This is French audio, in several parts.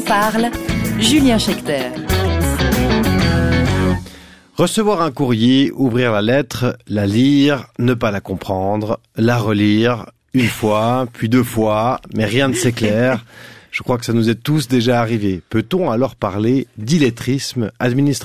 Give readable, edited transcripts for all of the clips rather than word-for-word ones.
parle, Julien Schechter. Recevoir un courrier, ouvrir la lettre, la lire, ne pas la comprendre, la relire, une fois, puis deux fois, mais rien ne s'éclaire. Je crois que ça nous est tous déjà arrivé. Peut-on alors parler d'illettrisme administratif ?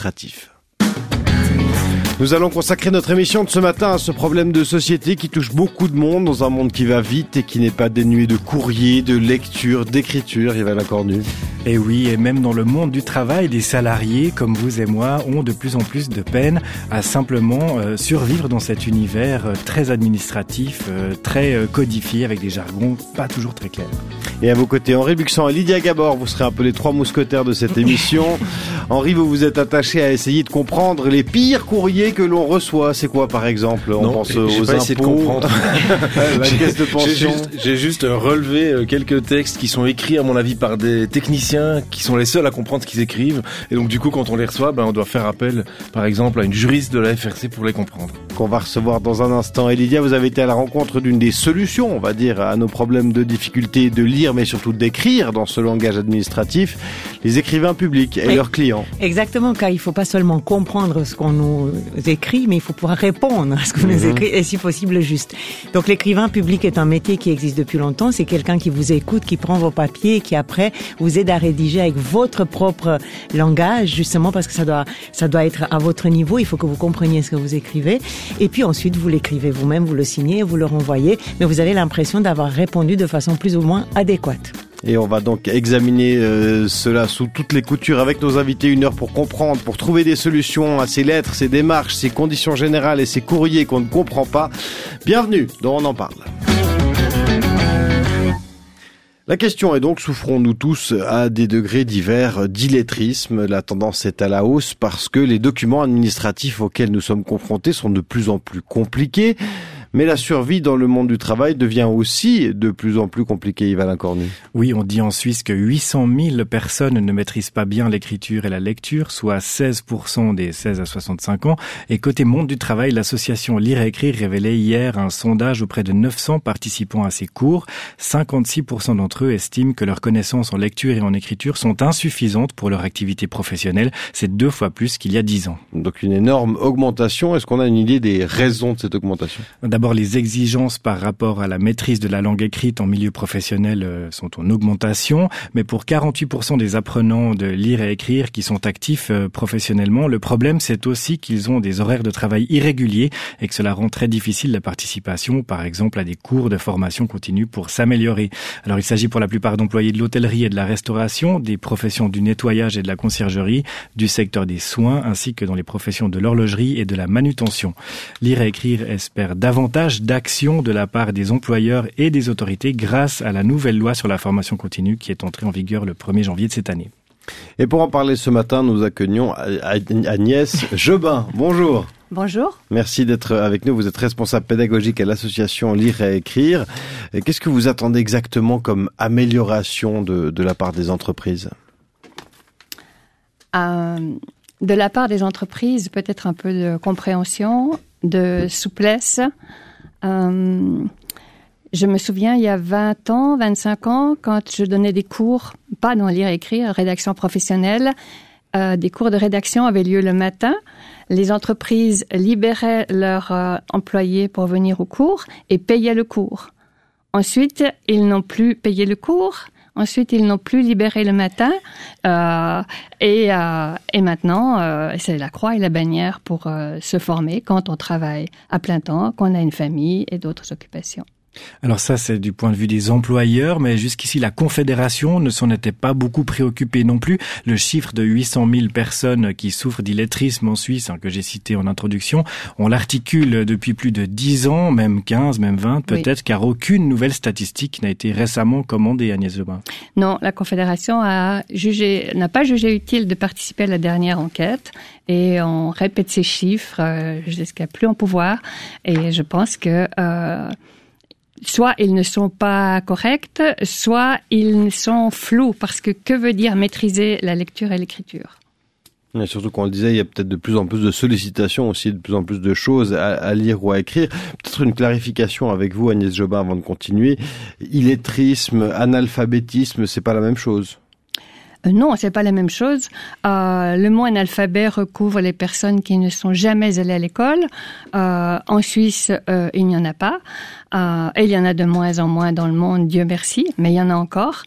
Nous allons consacrer notre émission de ce matin à ce problème de société qui touche beaucoup de monde dans un monde qui va vite et qui n'est pas dénué de courriers, de lecture, d'écriture. Yvan Cornu. Et oui, et même dans le monde du travail, des salariés comme vous et moi ont de plus en plus de peine à simplement survivre dans cet univers très administratif, très codifié, avec des jargons pas toujours très clairs. Et à vos côtés, Henri Buxan et Lydia Gabor, vous serez un peu les trois mousquetaires de cette émission. Henri, vous vous êtes attaché à essayer de comprendre les pires courriers que l'on reçoit. C'est quoi, par exemple ? On pense aux impôts. Essayé de comprendre. La caisse de pension. J'ai juste relevé quelques textes qui sont écrits, à mon avis, par des techniciens qui sont les seuls à comprendre ce qu'ils écrivent. Et donc, du coup, quand on les reçoit, on doit faire appel, par exemple, à une juriste de la FRC pour les comprendre. Qu'on va recevoir dans un instant. Et Lydia, vous avez été à la rencontre d'une des solutions, on va dire, à nos problèmes de difficulté de lire, mais surtout d'écrire dans ce langage administratif, les écrivains publics et leurs clients. Exactement, car il ne faut pas seulement comprendre ce qu'on nous écrit, mais il faut pouvoir répondre à ce qu'on nous écrit, et si possible juste. Donc l'écrivain public est un métier qui existe depuis longtemps. C'est quelqu'un qui vous écoute, qui prend vos papiers et qui après vous aide à rédiger avec votre propre langage, justement parce que ça doit être à votre niveau. Il faut que vous compreniez ce que vous écrivez. Et puis ensuite, vous l'écrivez vous-même, vous le signez, vous le renvoyez, mais vous avez l'impression d'avoir répondu de façon plus ou moins adéquate. Et on va donc examiner cela sous toutes les coutures avec nos invités, 1 heure pour comprendre, pour trouver des solutions à ces lettres, ces démarches, ces conditions générales et ces courriers qu'on ne comprend pas. Bienvenue dans On en parle. La question est donc, souffrons-nous tous à des degrés divers d'illettrisme ? La tendance est à la hausse parce que les documents administratifs auxquels nous sommes confrontés sont de plus en plus compliqués. Mais la survie dans le monde du travail devient aussi de plus en plus compliquée, Yvan Cornu. Oui, on dit en Suisse que 800 000 personnes ne maîtrisent pas bien l'écriture et la lecture, soit 16% des 16 à 65 ans. Et côté monde du travail, l'association Lire et Écrire révélait hier un sondage auprès de 900 participants à ces cours. 56% d'entre eux estiment que leurs connaissances en lecture et en écriture sont insuffisantes pour leur activité professionnelle. C'est 2 fois plus qu'il y a 10 ans. Donc une énorme augmentation. Est-ce qu'on a une idée des raisons de cette augmentation ? D'abord, les exigences par rapport à la maîtrise de la langue écrite en milieu professionnel sont en augmentation. Mais pour 48% des apprenants de lire et écrire qui sont actifs professionnellement, le problème c'est aussi qu'ils ont des horaires de travail irréguliers et que cela rend très difficile la participation, par exemple, à des cours de formation continue pour s'améliorer. Alors il s'agit pour la plupart d'employés de l'hôtellerie et de la restauration, des professions du nettoyage et de la conciergerie, du secteur des soins, ainsi que dans les professions de l'horlogerie et de la manutention. Lire et écrire espère davantage d'action de la part des employeurs et des autorités grâce à la nouvelle loi sur la formation continue qui est entrée en vigueur le 1er janvier de cette année. Et pour en parler ce matin, nous accueillons Agnès Jobin. Bonjour. Bonjour. Merci d'être avec nous. Vous êtes responsable pédagogique à l'association Lire et Écrire. Et qu'est-ce que vous attendez exactement comme amélioration de la part des entreprises ? De la part des entreprises, peut-être un peu de compréhension, de souplesse. Je me souviens, il y a 20 ans, 25 ans, quand je donnais des cours, pas dans Lire et Écrire, rédaction professionnelle, des cours de rédaction avaient lieu le matin. Les entreprises libéraient leurs employés pour venir au cours et payaient le cours. Ensuite, ils n'ont plus payé le cours. Ensuite, ils n'ont plus libéré le matin. Et maintenant, c'est la croix et la bannière pour se former quand on travaille à plein temps, qu'on a une famille et d'autres occupations. Alors ça, c'est du point de vue des employeurs, mais jusqu'ici, la Confédération ne s'en était pas beaucoup préoccupée non plus. Le chiffre de 800 000 personnes qui souffrent d'illettrisme en Suisse, que j'ai cité en introduction, on l'articule depuis plus de 10 ans, même 15, même 20 peut-être, car aucune nouvelle statistique n'a été récemment commandée, Agnès Jobin. Non, la Confédération n'a pas jugé utile de participer à la dernière enquête et on répète ces chiffres jusqu'à plus en pouvoir. Et je pense que soit ils ne sont pas corrects, soit ils sont flous, parce que veut dire maîtriser la lecture et l'écriture ? Et surtout, comme on le disait, il y a peut-être de plus en plus de sollicitations aussi, de plus en plus de choses à lire ou à écrire. Peut-être une clarification avec vous, Agnès Jobin, avant de continuer. Illettrisme, analphabétisme, c'est pas la même chose ? Non, c'est pas la même chose. Le mot analphabet recouvre les personnes qui ne sont jamais allées à l'école. En Suisse, il n'y en a pas. Et il y en a de moins en moins dans le monde, Dieu merci, mais il y en a encore.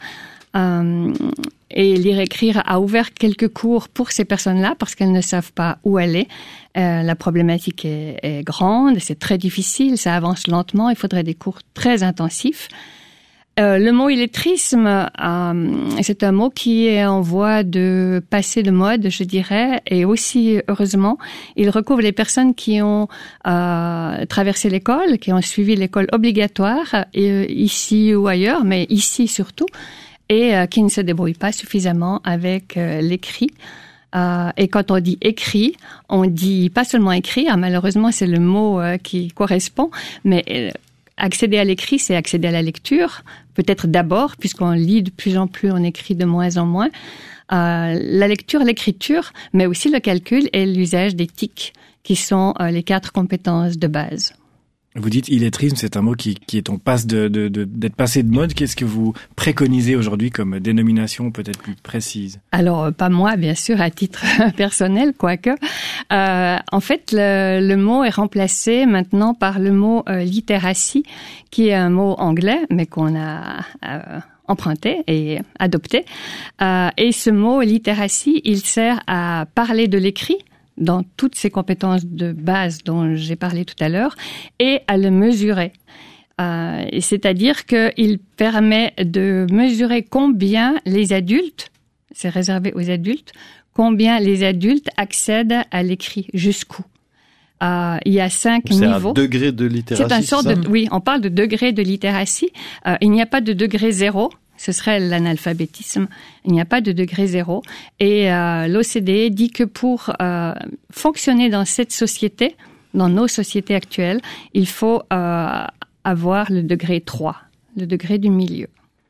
Et Lire-Écrire a ouvert quelques cours pour ces personnes-là parce qu'elles ne savent pas où aller. La problématique est grande, c'est très difficile, ça avance lentement, il faudrait des cours très intensifs. Le mot illettrisme, c'est un mot qui est en voie de passer de mode, je dirais, et aussi, heureusement, il recouvre les personnes qui ont traversé l'école, qui ont suivi l'école obligatoire, ici ou ailleurs, mais ici surtout, et qui ne se débrouillent pas suffisamment avec l'écrit. Et quand on dit écrit, on dit pas seulement écrit, malheureusement c'est le mot qui correspond, mais accéder à l'écrit, c'est accéder à la lecture, peut-être d'abord, puisqu'on lit de plus en plus, on écrit de moins en moins. La lecture, l'écriture, mais aussi le calcul et l'usage des TIC, qui sont les 4 compétences de base. Vous dites illettrisme, c'est un mot qui est en passe d'être passé de mode. Qu'est-ce que vous préconisez aujourd'hui comme dénomination peut-être plus précise? Alors, pas moi, bien sûr, à titre personnel, quoique. En fait, le mot est remplacé maintenant par le mot littératie, qui est un mot anglais, mais qu'on a emprunté et adopté. Et ce mot littératie, il sert à parler de l'écrit, dans toutes ces compétences de base dont j'ai parlé tout à l'heure, et à le mesurer. C'est-à-dire qu'il permet de mesurer combien les adultes, c'est réservé aux adultes, combien les adultes accèdent à l'écrit, jusqu'où. Il y a 5 niveaux. C'est un degré de littératie. C'est une sorte de, oui, on parle de degré de littératie. Il n'y a pas de degré 0. Ce serait l'analphabétisme. Il n'y a pas de degré 0. Et l'OCDE dit que pour fonctionner dans cette société, dans nos sociétés actuelles, il faut avoir le degré 3, le degré du milieu.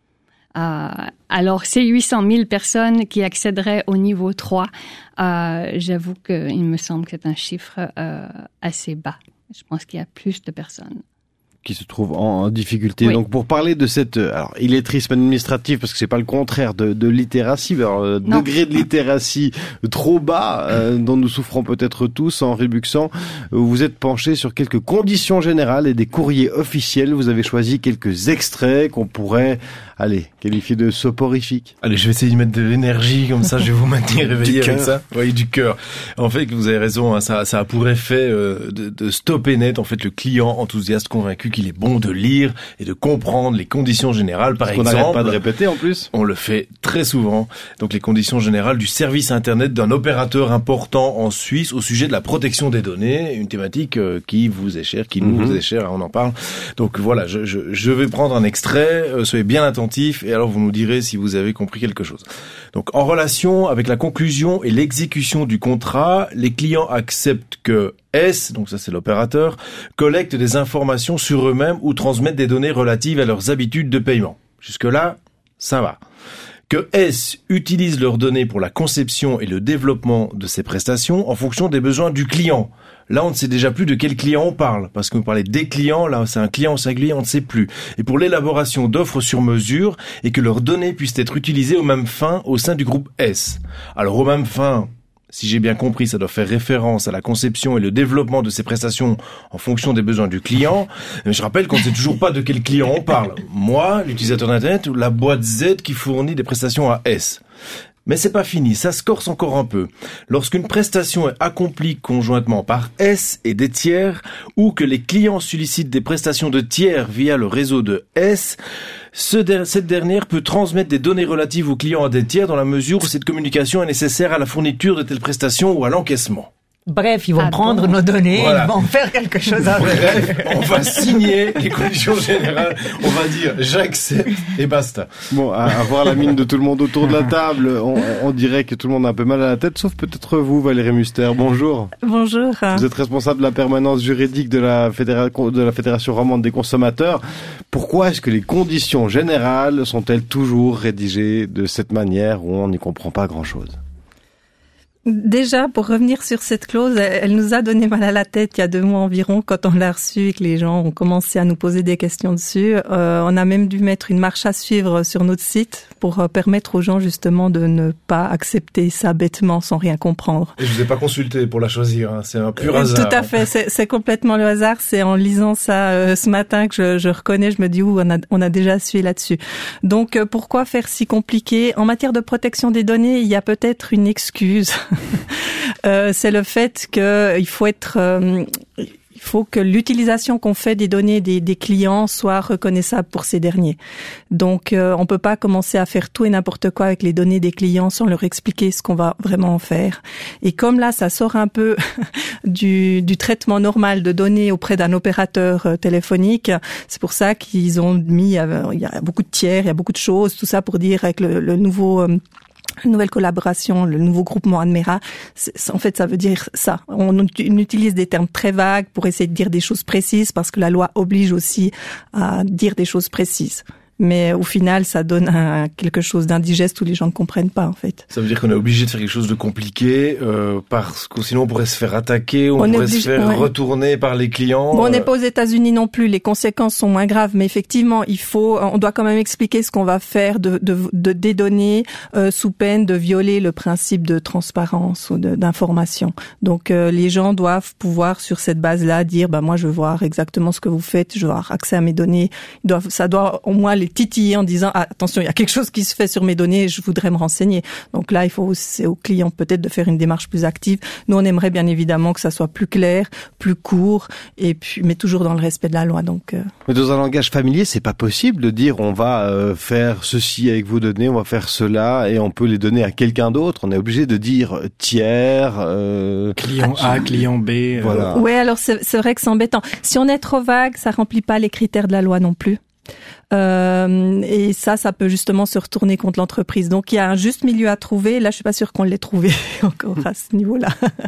Alors, ces 800 000 personnes qui accéderaient au niveau 3, j'avoue qu'il me semble que c'est un chiffre assez bas. Je pense qu'il y a plus de personnes qui se trouvent en difficulté. Oui. Donc pour parler de cette illettrisme administratif, parce que c'est pas le contraire de littératie, alors degré de littératie trop bas dont nous souffrons peut-être tous en Ribuxan, vous êtes penché sur quelques conditions générales et des courriers officiels. Vous avez choisi quelques extraits qu'on pourrait qualifier de soporifiques. Allez, je vais essayer de mettre de l'énergie, comme ça je vais vous maintenir réveillé avec ça. Oui, du cœur. En fait, vous avez raison, hein, ça a pour effet de stopper net en fait le client enthousiaste convaincu qu'il est bon de lire et de comprendre les conditions générales, par exemple. On n'arrête pas de répéter en plus. On le fait très souvent. Donc les conditions générales du service Internet d'un opérateur important en Suisse au sujet de la protection des données, une thématique qui vous est chère, qui nous est chère, on en parle. Donc voilà, je vais prendre un extrait, soyez bien attentifs et alors vous nous direz si vous avez compris quelque chose. Donc en relation avec la conclusion et l'exécution du contrat, les clients acceptent que S, donc ça c'est l'opérateur, collecte des informations sur eux-mêmes ou transmettent des données relatives à leurs habitudes de paiement. Jusque-là, ça va. Que S utilise leurs données pour la conception et le développement de ses prestations en fonction des besoins du client. Là, on ne sait déjà plus de quel client on parle, parce que vous parlez des clients, là c'est un client singulier, on ne sait plus. Et pour l'élaboration d'offres sur mesure, et que leurs données puissent être utilisées aux mêmes fins au sein du groupe S. Alors aux mêmes fins, si j'ai bien compris, ça doit faire référence à la conception et le développement de ces prestations en fonction des besoins du client. Mais je rappelle qu'on ne sait toujours pas de quel client on parle. Moi, l'utilisateur d'Internet ou la boîte Z qui fournit des prestations à S. Mais c'est pas fini, ça se corse encore un peu. Lorsqu'une prestation est accomplie conjointement par S et des tiers, ou que les clients sollicitent des prestations de tiers via le réseau de S, cette dernière peut transmettre des données relatives aux clients à des tiers dans la mesure où cette communication est nécessaire à la fourniture de telles prestations ou à l'encaissement. Bref, ils vont prendre nos données, voilà. Ils vont faire quelque chose avec. Bref, on va signer les conditions générales, on va dire j'accepte et basta. Bon, à voir la mine de tout le monde autour de la table, on dirait que tout le monde a un peu mal à la tête, sauf peut-être vous, Valérie Muster. Bonjour. Bonjour. Vous êtes responsable de la permanence juridique de la Fédération romande des consommateurs. Pourquoi est-ce que les conditions générales sont-elles toujours rédigées de cette manière où on n'y comprend pas grand-chose ? Déjà, pour revenir sur cette clause, elle nous a donné mal à la tête il y a 2 mois environ quand on l'a reçue et que les gens ont commencé à nous poser des questions dessus. On a même dû mettre une marche à suivre sur notre site pour permettre aux gens justement de ne pas accepter ça bêtement sans rien comprendre. Et je vous ai pas consulté pour la choisir, hein. C'est un pur hasard. Tout à fait, c'est complètement le hasard. C'est en lisant ça ce matin que je reconnais, je me dis on a déjà suivi là-dessus. Donc pourquoi faire si compliqué? En matière de protection des données, il y a peut-être une excuse. C'est le fait qu'il faut que l'utilisation qu'on fait des données des clients soit reconnaissable pour ces derniers. Donc, on peut pas commencer à faire tout et n'importe quoi avec les données des clients sans leur expliquer ce qu'on va vraiment en faire. Et comme là, ça sort un peu du traitement normal de données auprès d'un opérateur téléphonique, c'est pour ça qu'ils ont mis, il y a beaucoup de tiers, il y a beaucoup de choses, tout ça pour dire avec le nouveau nouvelle collaboration, le nouveau groupement Admera, en fait, ça veut dire ça. On utilise des termes très vagues pour essayer de dire des choses précises parce que la loi oblige aussi à dire des choses précises. Mais au final, ça donne quelque chose d'indigeste où les gens ne comprennent pas, en fait. Ça veut dire qu'on est obligé de faire quelque chose de compliqué, parce que sinon on pourrait se faire attaquer, on pourrait se faire retourner par les clients. Bon, on n'est pas aux États-Unis non plus, les conséquences sont moins graves, mais effectivement, on doit quand même expliquer ce qu'on va faire des données, sous peine de violer le principe de transparence ou d'information. Donc, les gens doivent pouvoir, sur cette base-là, dire, moi, je veux voir exactement ce que vous faites, je veux avoir accès à mes données. Ça doit au moins les titiller en disant attention, il y a quelque chose qui se fait sur mes données, je voudrais me renseigner. Donc là, c'est aux clients peut-être de faire une démarche plus active. Nous, on aimerait bien évidemment que ça soit plus clair, plus court, mais toujours dans le respect de la loi. Donc. Mais dans un langage familier, c'est pas possible de dire on va faire ceci avec vos données, on va faire cela et on peut les donner à quelqu'un d'autre. On est obligé de dire tiers, client A, client B. Voilà. Ouais, alors c'est vrai que c'est embêtant. Si on est trop vague, ça remplit pas les critères de la loi non plus. Et ça peut justement se retourner contre l'entreprise. Donc il y a un juste milieu à trouver. Là, je suis pas sûre qu'on l'ait trouvé encore à ce niveau-là.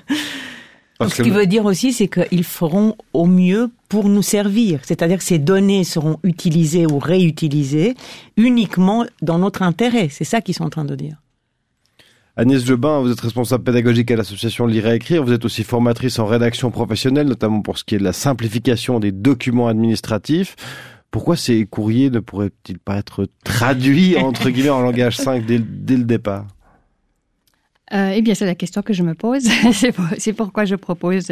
Ce qui veut dire aussi, c'est qu'ils feront au mieux pour nous servir. C'est-à-dire que ces données seront utilisées ou réutilisées uniquement dans notre intérêt. C'est ça qu'ils sont en train de dire. Agnès Jobin, vous êtes responsable pédagogique à l'association Lire et Écrire. Vous êtes aussi formatrice en rédaction professionnelle, notamment pour ce qui est de la simplification des documents administratifs. Pourquoi ces courriers ne pourraient-ils pas être traduits, entre guillemets, en langage 5 dès le départ? Eh bien, c'est la question que je me pose. C'est pourquoi je propose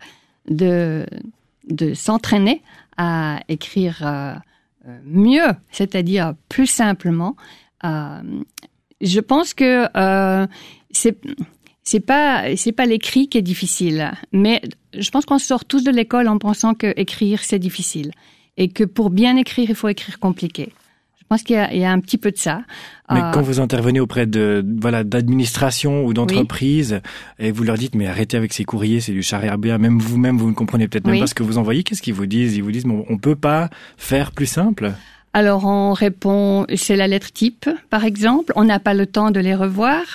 de s'entraîner à écrire mieux, c'est-à-dire plus simplement. Je pense que c'est pas l'écrit qui est difficile, mais je pense qu'on sort tous de l'école en pensant que écrire c'est difficile. Et que pour bien écrire, il faut écrire compliqué. Je pense qu'il y a un petit peu de ça. Mais quand vous intervenez auprès d'administration ou d'entreprise, et vous leur dites, mais arrêtez avec ces courriers, c'est du charabia, même vous-même, vous ne comprenez peut-être même pas ce que vous envoyez, qu'est-ce qu'ils vous disent? Ils vous disent, on peut pas faire plus simple? Alors, on répond, c'est la lettre type, par exemple. On n'a pas le temps de les revoir.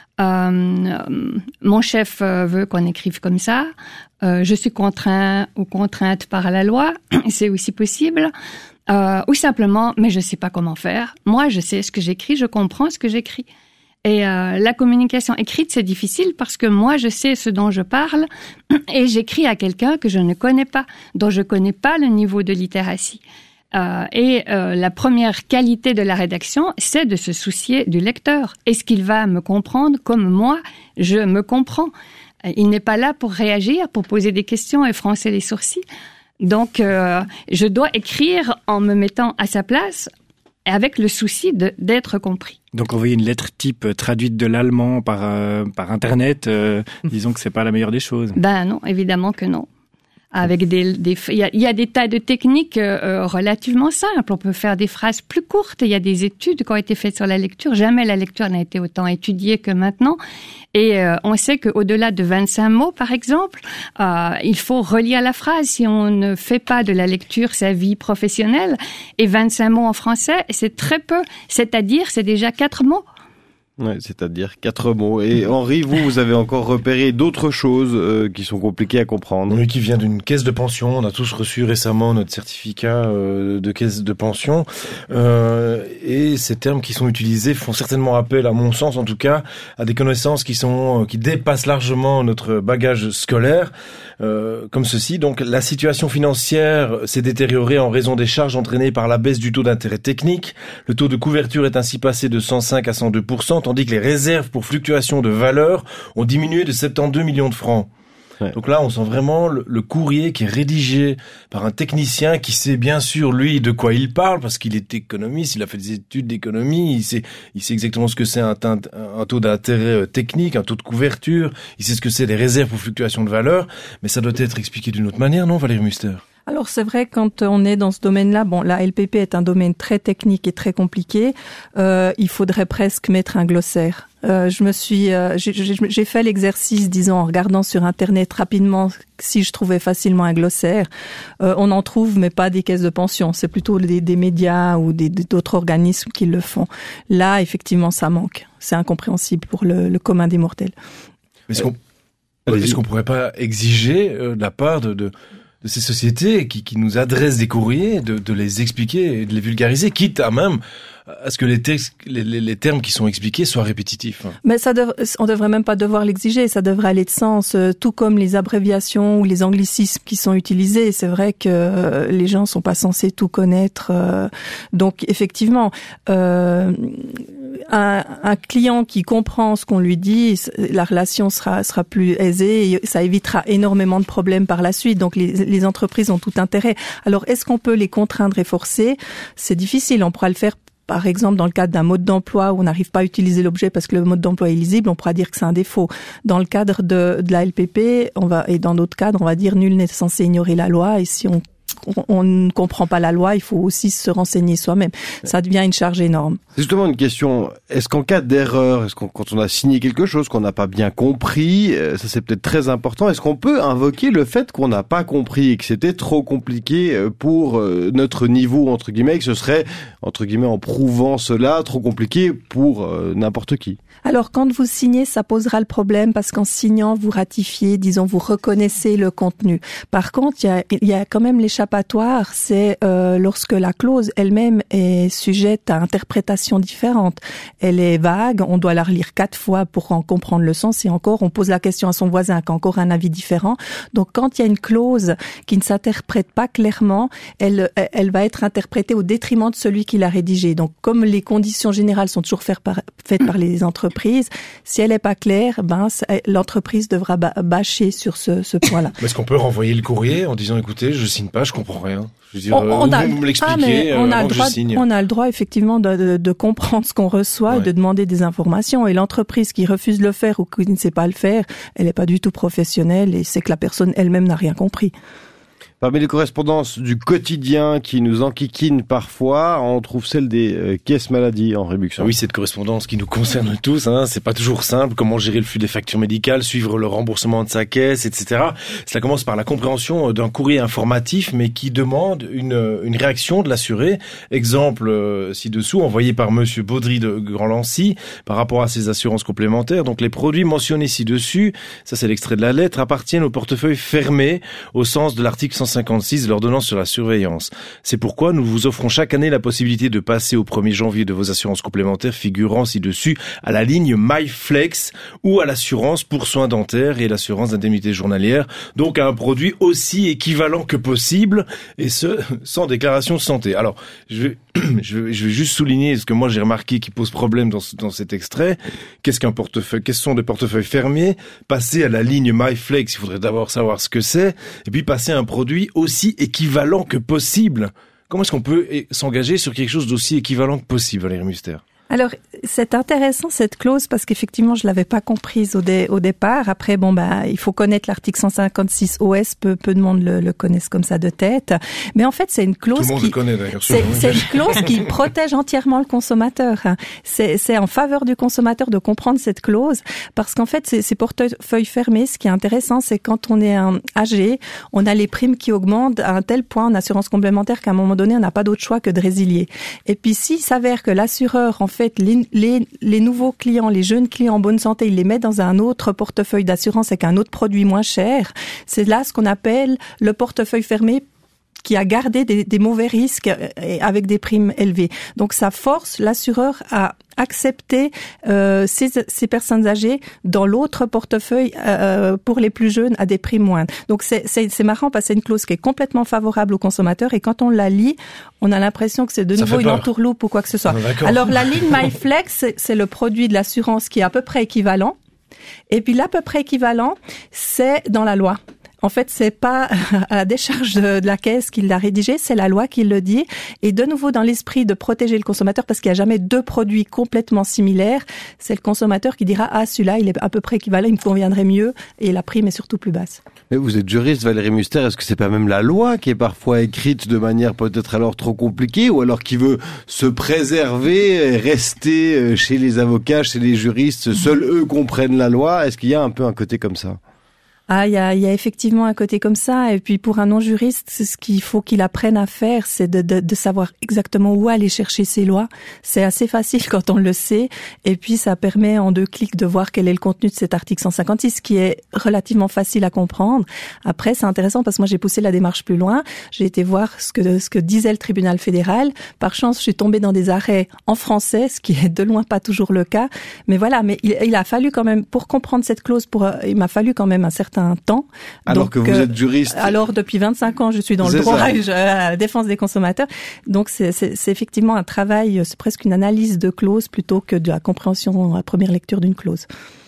Mon chef veut qu'on écrive comme ça. Je suis contraint ou contrainte par la loi, c'est aussi possible. Ou simplement, mais je sais pas comment faire. Moi, je sais ce que j'écris, je comprends ce que j'écris. Et la communication écrite, c'est difficile parce que moi, je sais ce dont je parle et j'écris à quelqu'un que je ne connais pas, dont je connais pas le niveau de littératie. La première qualité de la rédaction, c'est de se soucier du lecteur. Est-ce qu'il va me comprendre comme moi, je me comprends? Il n'est pas là pour réagir, pour poser des questions et froncer les sourcils. Donc, je dois écrire en me mettant à sa place avec le souci d'être compris. Donc, envoyer une lettre type traduite de l'allemand par Internet, disons que c'est pas la meilleure des choses. Ben non, évidemment que non. Avec il y a des tas de techniques relativement simples. On peut faire des phrases plus courtes. Il y a des études qui ont été faites sur la lecture. Jamais la lecture n'a été autant étudiée que maintenant. Et on sait qu'au-delà de 25 mots, par exemple, il faut relire la phrase si on ne fait pas de la lecture sa vie professionnelle. Et 25 mots en français, c'est très peu. C'est-à-dire, c'est déjà 4 mots. Ouais, c'est-à-dire 4 mots. Et Henri, vous avez encore repéré d'autres choses qui sont compliquées à comprendre. Oui, qui vient d'une caisse de pension. On a tous reçu récemment notre certificat de caisse de pension. Et ces termes qui sont utilisés font certainement appel, à mon sens en tout cas, à des connaissances qui dépassent largement notre bagage scolaire. Comme ceci. Donc, la situation financière s'est détériorée en raison des charges entraînées par la baisse du taux d'intérêt technique. Le taux de couverture est ainsi passé de 105 à 102%, tandis que les réserves pour fluctuation de valeur ont diminué de 72 millions de francs. Ouais. Donc là, on sent vraiment le courrier qui est rédigé par un technicien qui sait bien sûr, lui, de quoi il parle, parce qu'il est économiste, il a fait des études d'économie, il sait exactement ce que c'est un taux d'intérêt technique, un taux de couverture, il sait ce que c'est les réserves pour fluctuation de valeur, mais ça doit être expliqué d'une autre manière, non, Valérie Muster ? Alors c'est vrai, quand on est dans ce domaine-là, la LPP est un domaine très technique et très compliqué. Il faudrait presque mettre un glossaire. J'ai fait l'exercice, disons, en regardant sur Internet rapidement si je trouvais facilement un glossaire. On en trouve, mais pas des caisses de pension. C'est plutôt des médias ou d'autres organismes qui le font. Là, effectivement, ça manque. C'est incompréhensible pour le commun des mortels. Est-ce qu'on pourrait pas exiger de la part de ces sociétés qui nous adressent des courriers, de les expliquer et de les vulgariser, quitte à même à ce que les termes qui sont expliqués soient répétitifs. Mais on devrait même pas devoir l'exiger, ça devrait aller de sens, tout comme les abréviations ou les anglicismes qui sont utilisés. C'est vrai que les gens sont pas censés tout connaître. Donc effectivement, un client qui comprend ce qu'on lui dit, la relation sera plus aisée et ça évitera énormément de problèmes par la suite. Donc les entreprises ont tout intérêt. Alors est-ce qu'on peut les contraindre et forcer ? C'est difficile, on pourra le faire. Par exemple, dans le cadre d'un mode d'emploi où on n'arrive pas à utiliser l'objet parce que le mode d'emploi est illisible, on pourra dire que c'est un défaut. Dans le cadre de la LPP, et dans d'autres cadres, on va dire nul n'est censé ignorer la loi. Et si on ne comprend pas la loi, il faut aussi se renseigner soi-même. Ça devient une charge énorme. C'est justement une question. Est-ce qu'en cas d'erreur, quand on a signé quelque chose qu'on n'a pas bien compris, ça c'est peut-être très important, est-ce qu'on peut invoquer le fait qu'on n'a pas compris et que c'était trop compliqué pour notre niveau, entre guillemets, que ce serait, entre guillemets, en prouvant cela, trop compliqué pour n'importe qui? Alors, quand vous signez, ça posera le problème parce qu'en signant, vous ratifiez, disons, vous reconnaissez le contenu. Par contre, il y a quand même l'échappatoire, c'est lorsque la clause elle-même est sujette à interprétation différente. Elle est vague, on doit la relire 4 fois pour en comprendre le sens et encore, on pose la question à son voisin qui a encore un avis différent. Donc, quand il y a une clause qui ne s'interprète pas clairement, elle va être interprétée au détriment de celui qui l'a rédigée. Donc, comme les conditions générales sont toujours faites par les entreprises, si elle n'est pas claire, l'entreprise devra bâcher sur ce point-là. Est-ce qu'on peut renvoyer le courrier en disant, écoutez, je signe pas, je comprends rien. Je veux dire, vous me l'expliquez avant que je signe. On a le droit effectivement de comprendre ce qu'on reçoit et de demander des informations. Et l'entreprise qui refuse de le faire ou qui ne sait pas le faire, elle n'est pas du tout professionnelle et c'est que la personne elle-même n'a rien compris. Parmi les correspondances du quotidien qui nous enquiquinent parfois, on trouve celle des caisses maladies, Henri Buxon. Oui, cette correspondance qui nous concerne tous, c'est pas toujours simple. Comment gérer le flux des factures médicales, suivre le remboursement de sa caisse, etc. Cela commence par la compréhension d'un courrier informatif, mais qui demande une réaction de l'assuré. Exemple ci-dessous, envoyé par Monsieur Baudry de Grand-Lancy par rapport à ses assurances complémentaires. Donc les produits mentionnés ci-dessus, ça c'est l'extrait de la lettre, appartiennent au portefeuille fermé au sens de l'article 156 de l'ordonnance sur la surveillance. C'est pourquoi nous vous offrons chaque année la possibilité de passer au 1er janvier de vos assurances complémentaires figurant ci-dessus à la ligne MyFlex ou à l'assurance pour soins dentaires et l'assurance d'indemnité journalière. Donc à un produit aussi équivalent que possible et ce, sans déclaration de santé. Alors, je vais juste souligner ce que moi j'ai remarqué qui pose problème dans cet extrait. Qu'est-ce qu'un portefeuille? Qu'est-ce sont des portefeuilles fermés? Passer à la ligne MyFlex, il faudrait d'abord savoir ce que c'est et puis passer à un produit aussi équivalent que possible. Comment est-ce qu'on peut s'engager sur quelque chose d'aussi équivalent que possible, Valérie Muster? Alors, c'est intéressant cette clause parce qu'effectivement, je l'avais pas comprise au départ. Après, il faut connaître l'article 156 OS, peu de monde le connaissent comme ça de tête. Mais en fait, c'est une clause tout le monde le connaît d'ailleurs. C'est une clause qui protège entièrement le consommateur. C'est en faveur du consommateur de comprendre cette clause parce qu'en fait, ces portefeuilles fermés, ce qui est intéressant, c'est quand on est âgé, on a les primes qui augmentent à un tel point en assurance complémentaire qu'à un moment donné, on n'a pas d'autre choix que de résilier. Et puis, s'il s'avère que l'assureur, en fait, fait, les nouveaux clients, les jeunes clients en bonne santé, il les met dans un autre portefeuille d'assurance avec un autre produit moins cher. C'est là ce qu'on appelle le portefeuille fermé qui a gardé des mauvais risques avec des primes élevées. Donc ça force l'assureur à accepter ces personnes âgées dans l'autre portefeuille pour les plus jeunes à des primes moindres. Donc c'est marrant parce que c'est une clause qui est complètement favorable aux consommateurs et quand on la lit, on a l'impression que c'est de nouveau une entourloupe ou quoi que ce soit. Alors la ligne MyFlex, c'est le produit de l'assurance qui est à peu près équivalent. Et puis l'à peu près équivalent, c'est dans la loi. En fait, c'est pas à la décharge de la caisse qui l'a rédigé, c'est la loi qui le dit. Et de nouveau, dans l'esprit de protéger le consommateur, parce qu'il n'y a jamais deux produits complètement similaires, c'est le consommateur qui dira « Ah, celui-là, il est à peu près équivalent, il me conviendrait mieux, et la prime est surtout plus basse. » Mais vous êtes juriste, Valérie Muster, est-ce que c'est pas même la loi qui est parfois écrite de manière peut-être alors trop compliquée, ou alors qui veut se préserver, rester chez les avocats, chez les juristes, seuls eux comprennent la loi? Est-ce qu'il y a un peu un côté comme ça? Ah, il y a effectivement un côté comme ça. Et puis pour un non-juriste, c'est ce qu'il faut qu'il apprenne à faire, c'est de savoir exactement où aller chercher ses lois. C'est assez facile quand on le sait. Et puis ça permet en 2 clics de voir quel est le contenu de cet article 156, qui est relativement facile à comprendre. Après, c'est intéressant parce que moi j'ai poussé la démarche plus loin. J'ai été voir ce que disait le tribunal fédéral. Par chance, je suis tombée dans des arrêts en français, ce qui est de loin pas toujours le cas. Mais voilà, mais il a fallu quand même, pour comprendre cette clause, il m'a fallu quand même un certain temps. Alors donc, que vous êtes juriste. Alors depuis 25 ans, je suis dans le droit à la défense des consommateurs. Donc c'est effectivement un travail, c'est presque une analyse de clause plutôt que de la compréhension à première lecture d'une clause.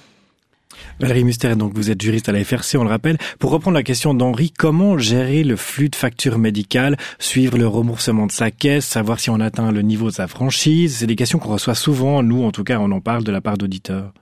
Valérie Muster, donc vous êtes juriste à la FRC, on le rappelle. Pour reprendre la question d'Henri, comment gérer le flux de factures médicales, suivre le remboursement de sa caisse, savoir si on atteint le niveau de sa franchise? C'est des questions qu'on reçoit souvent, nous en tout cas, on en parle de la part d'auditeurs.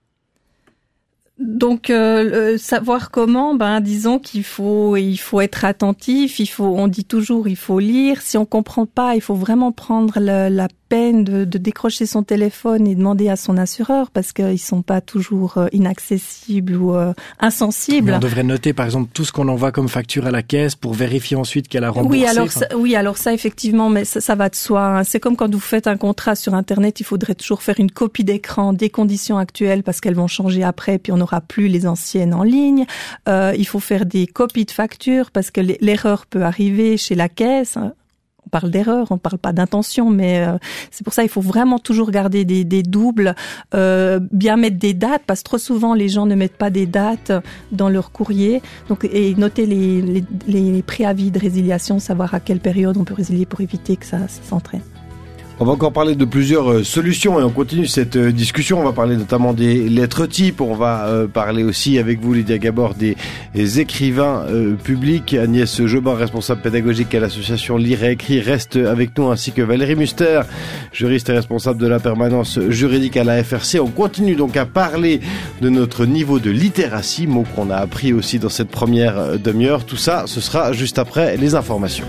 Donc savoir comment, disons qu'il faut être attentif, on dit toujours il faut lire, si on comprend pas, il faut vraiment prendre la peine de décrocher son téléphone et demander à son assureur parce qu'ils sont pas toujours inaccessibles ou insensibles. Mais on devrait noter par exemple tout ce qu'on envoie comme facture à la caisse pour vérifier ensuite qu'elle a remboursé. Alors ça effectivement, mais ça va de soi. Hein. C'est comme quand vous faites un contrat sur Internet, il faudrait toujours faire une copie d'écran des conditions actuelles parce qu'elles vont changer après, puis on n'aura plus les anciennes en ligne. Il faut faire des copies de factures parce que l'erreur peut arriver chez la caisse. On parle d'erreur, on parle pas d'intention, mais c'est pour ça il faut vraiment toujours garder des doubles, bien mettre des dates, parce que trop souvent les gens ne mettent pas des dates dans leur courrier. Donc et noter les préavis de résiliation, savoir à quelle période on peut résilier pour éviter que ça s'entraîne. On va encore parler de plusieurs solutions et on continue cette discussion. On va parler notamment des lettres types. On va parler aussi avec vous, Lydia Gabor, des écrivains publics. Agnès Jobin, responsable pédagogique à l'association Lire et Écrire, reste avec nous, ainsi que Valérie Muster, juriste et responsable de la permanence juridique à la FRC. On continue donc à parler de notre niveau de littératie, mot qu'on a appris aussi dans cette première demi-heure. Tout ça, ce sera juste après les informations.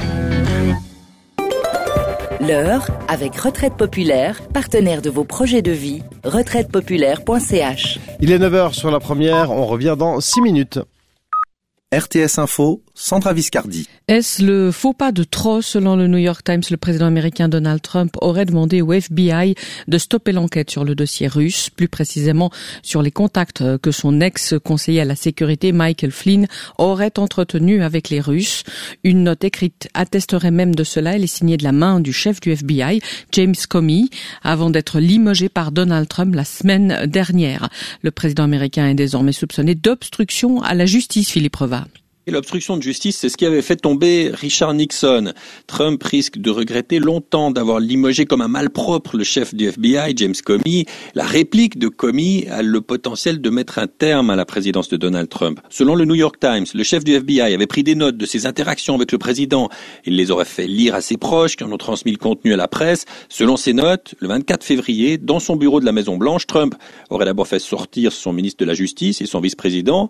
L'heure avec Retraite Populaire, partenaire de vos projets de vie, retraitepopulaire.ch. Il est 9h sur la première, on revient dans 6 minutes. RTS Info, Sandra Viscardi. Est-ce le faux pas de trop? Selon le New York Times, le président américain Donald Trump aurait demandé au FBI de stopper l'enquête sur le dossier russe, plus précisément sur les contacts que son ex-conseiller à la sécurité Michael Flynn aurait entretenus avec les Russes. Une note écrite attesterait même de cela. Elle est signée de la main du chef du FBI, James Comey, avant d'être limogé par Donald Trump la semaine dernière. Le président américain est désormais soupçonné d'obstruction à la justice, Philippe Reva. Et l'obstruction de justice, c'est ce qui avait fait tomber Richard Nixon. Trump risque de regretter longtemps d'avoir limogé comme un malpropre le chef du FBI, James Comey. La réplique de Comey a le potentiel de mettre un terme à la présidence de Donald Trump. Selon le New York Times, le chef du FBI avait pris des notes de ses interactions avec le président. Il les aurait fait lire à ses proches, qui en ont transmis le contenu à la presse. Selon ces notes, le 24 février, dans son bureau de la Maison-Blanche, Trump aurait d'abord fait sortir son ministre de la Justice et son vice-président.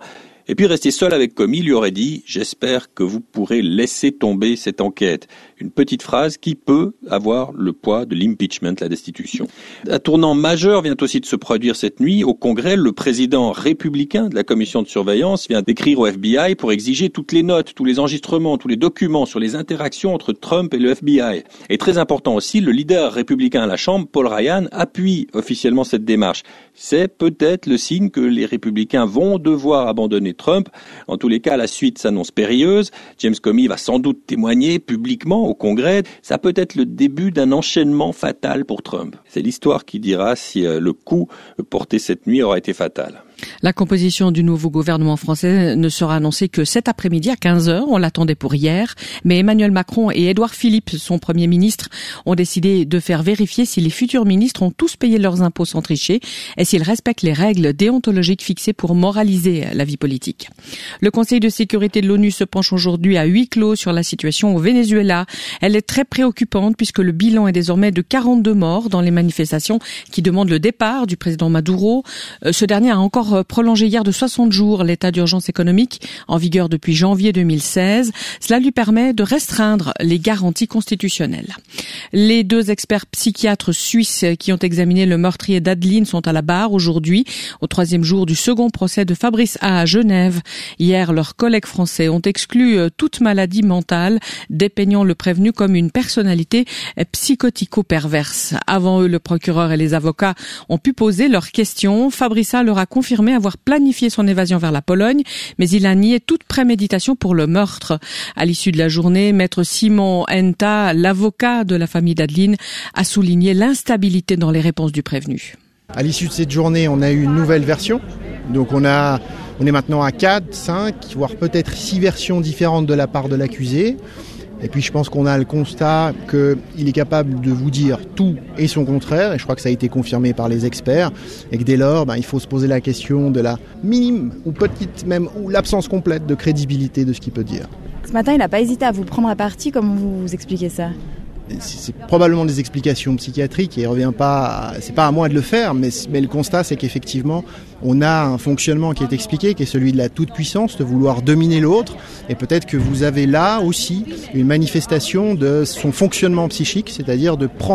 Et puis resté seul avec Comey, lui aurait dit « J'espère que vous pourrez laisser tomber cette enquête ». Une petite phrase qui peut avoir le poids de l'impeachment, la destitution. Un tournant majeur vient aussi de se produire cette nuit. Au Congrès, le président républicain de la commission de surveillance vient d'écrire au FBI pour exiger toutes les notes, tous les enregistrements, tous les documents sur les interactions entre Trump et le FBI. Et très important aussi, le leader républicain à la Chambre, Paul Ryan, appuie officiellement cette démarche. C'est peut-être le signe que les républicains vont devoir abandonner Trump. En tous les cas, la suite s'annonce périlleuse. James Comey va sans doute témoigner publiquement au Congrès. Ça peut être le début d'un enchaînement fatal pour Trump. C'est l'histoire qui dira si le coup porté cette nuit aura été fatal. La composition du nouveau gouvernement français ne sera annoncée que cet après-midi à 15h. On l'attendait pour hier. Mais Emmanuel Macron et Édouard Philippe, son Premier ministre, ont décidé de faire vérifier si les futurs ministres ont tous payé leurs impôts sans tricher et s'ils respectent les règles déontologiques fixées pour moraliser la vie politique. Le Conseil de sécurité de l'ONU se penche aujourd'hui à huis clos sur la situation au Venezuela. Elle est très préoccupante puisque le bilan est désormais de 42 morts dans les manifestations qui demandent le départ du président Maduro. Ce dernier a encore prolongé hier de 60 jours l'état d'urgence économique en vigueur depuis janvier 2016. Cela lui permet de restreindre les garanties constitutionnelles. Les 2 experts psychiatres suisses qui ont examiné le meurtrier d'Adeline sont à la barre aujourd'hui, au 3e jour du second procès de Fabrice A à Genève. Hier, leurs collègues français ont exclu toute maladie mentale, dépeignant le prévenu comme une personnalité psychotico-perverse. Avant eux, le procureur et les avocats ont pu poser leurs questions. Fabrice A leur a confirmé avoir planifié son évasion vers la Pologne, mais il a nié toute préméditation pour le meurtre. À l'issue de la journée, maître Simon Enta, l'avocat de la famille d'Adeline, a souligné l'instabilité dans les réponses du prévenu. À l'issue de cette journée, on a eu une nouvelle version. Donc on est maintenant à 4, 5, voire peut-être 6 versions différentes de la part de l'accusé. Et puis je pense qu'on a le constat qu'il est capable de vous dire tout et son contraire, et je crois que ça a été confirmé par les experts, et que dès lors, il faut se poser la question de la minime ou petite même, ou l'absence complète de crédibilité de ce qu'il peut dire. Ce matin, il n'a pas hésité à vous prendre à partie, comment vous expliquez ça ? C'est probablement des explications psychiatriques et c'est pas à moi de le faire, mais le constat c'est qu'effectivement on a un fonctionnement qui est expliqué, qui est celui de la toute-puissance, de vouloir dominer l'autre, et peut-être que vous avez là aussi une manifestation de son fonctionnement psychique, c'est-à-dire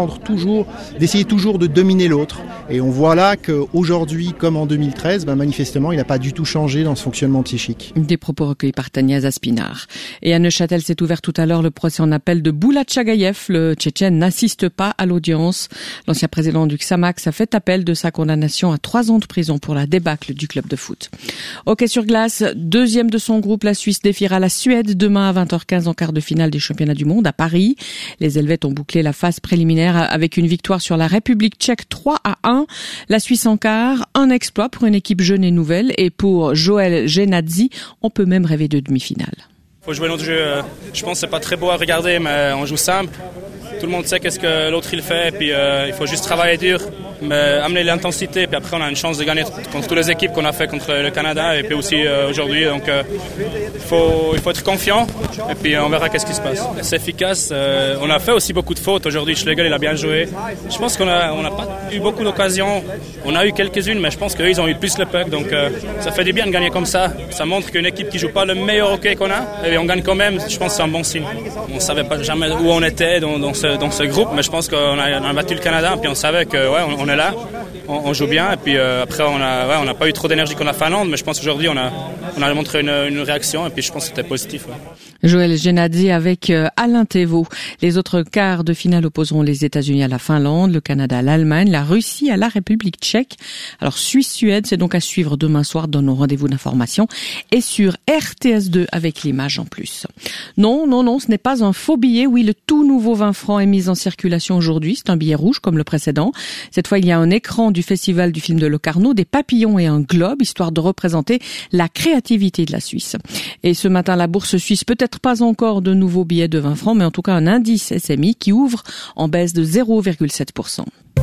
d'essayer toujours de dominer l'autre. Et on voit là qu'aujourd'hui, comme en 2013, manifestement, il n'a pas du tout changé dans ce fonctionnement psychique. Des propos recueillis par Tania Aspinar. Et à Neuchâtel s'est ouvert tout à l'heure le procès en appel de Boulat Tchagaïev. Le Tchétchène n'assiste pas à l'audience. L'ancien président du Xamax a fait appel de sa condamnation à 3 ans de prison pour la débâcle du club de foot. Hockey sur glace, 2e de son groupe, la Suisse défiera la Suède demain à 20h15 en quart de finale des championnats du monde à Paris. Les Helvètes ont bouclé la phase préliminaire avec une victoire sur la République tchèque 3-1. La Suisse en quart, un exploit pour une équipe jeune et nouvelle, et pour Joel Genadzi, on peut même rêver de demi-finale. Faut jouer notre jeu. Je pense que c'est pas très beau à regarder, mais on joue simple. Tout le monde sait qu'est-ce que l'autre il fait, et puis il faut juste travailler dur, mais amener l'intensité, puis après on a une chance de gagner contre toutes les équipes qu'on a fait contre le Canada, et puis aussi aujourd'hui. Donc il faut être confiant, et puis on verra qu'est-ce qui se passe. C'est efficace. On a fait aussi beaucoup de fautes aujourd'hui. Schlegel il a bien joué. Je pense qu'on n'a pas eu beaucoup d'occasions. On a eu quelques-unes, mais je pense qu'eux ils ont eu plus le puck, donc ça fait du bien de gagner comme ça. Ça montre qu'une équipe qui joue pas le meilleur hockey qu'on a, et on gagne quand même. Je pense que c'est un bon signe. On savait pas jamais où on était dans ce groupe, mais je pense qu'on a battu le Canada, puis on savait que on est là, on joue bien, et puis après on n'a pas eu trop d'énergie contre la Finlande, mais je pense qu'aujourd'hui on a montré une réaction, et puis je pense que c'était positif. Ouais. Joël Genadzi avec Alain Thévault. Les autres quarts de finale opposeront les États-Unis à la Finlande, le Canada à l'Allemagne, la Russie à la République tchèque. Alors Suisse-Suède, c'est donc à suivre demain soir dans nos rendez-vous d'information et sur RTS2 avec l'image en plus. Non, ce n'est pas un faux billet. Oui, le tout nouveau 20 francs est mis en circulation aujourd'hui. C'est un billet rouge comme le précédent. Cette fois, il y a un écran du Festival du film de Locarno, des papillons et un globe, histoire de représenter la créativité de la Suisse. Et ce matin, la bourse suisse, peut-être pas encore de nouveaux billets de 20 francs, mais en tout cas un indice SMI qui ouvre en baisse de 0,7%.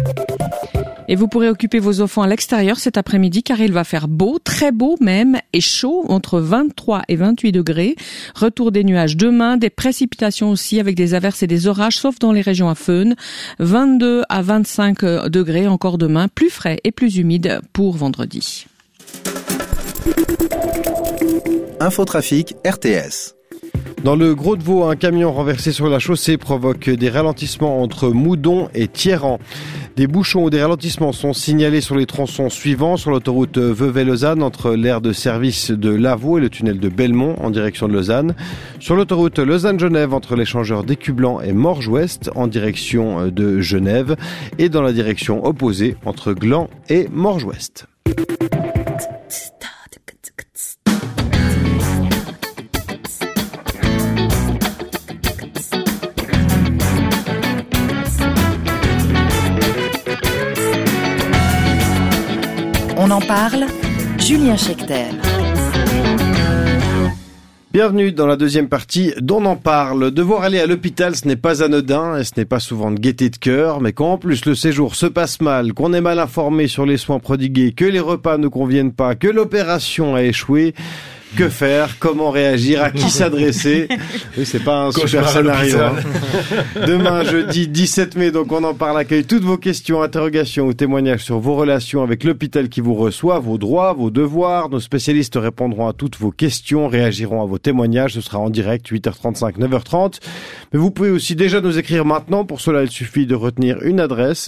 Et vous pourrez occuper vos enfants à l'extérieur cet après-midi car il va faire beau, très beau même, et chaud, entre 23 et 28 degrés. Retour des nuages demain, des précipitations aussi avec des averses et des orages, sauf dans les régions à Föhn. 22 à 25 degrés encore demain, plus frais et plus humide pour vendredi. Infotrafic RTS. Dans le Gros de Vaud, un camion renversé sur la chaussée provoque des ralentissements entre Moudon et Thierran. Des bouchons ou des ralentissements sont signalés sur les tronçons suivants, sur l'autoroute Vevey-Lausanne entre l'aire de service de Lavaux et le tunnel de Belmont en direction de Lausanne. Sur l'autoroute Lausanne-Genève entre l'échangeur d'Écublanc et Morges-Ouest en direction de Genève. Et dans la direction opposée entre Gland et Morges-Ouest. On en parle, Julien Schechter. Bienvenue dans la deuxième partie d'On en parle. Devoir aller à l'hôpital, ce n'est pas anodin et ce n'est pas souvent de gaieté de cœur, mais quand en plus le séjour se passe mal, qu'on est mal informé sur les soins prodigués, que les repas ne conviennent pas, que l'opération a échoué, que faire? Comment réagir? À qui s'adresser? Oui, c'est pas un super scénario. Demain, jeudi 17 mai, donc on en parle, accueille toutes vos questions, interrogations ou témoignages sur vos relations avec l'hôpital qui vous reçoit, vos droits, vos devoirs. Nos spécialistes répondront à toutes vos questions, réagiront à vos témoignages. Ce sera en direct, 8h35, 9h30. Mais vous pouvez aussi déjà nous écrire maintenant. Pour cela, il suffit de retenir une adresse,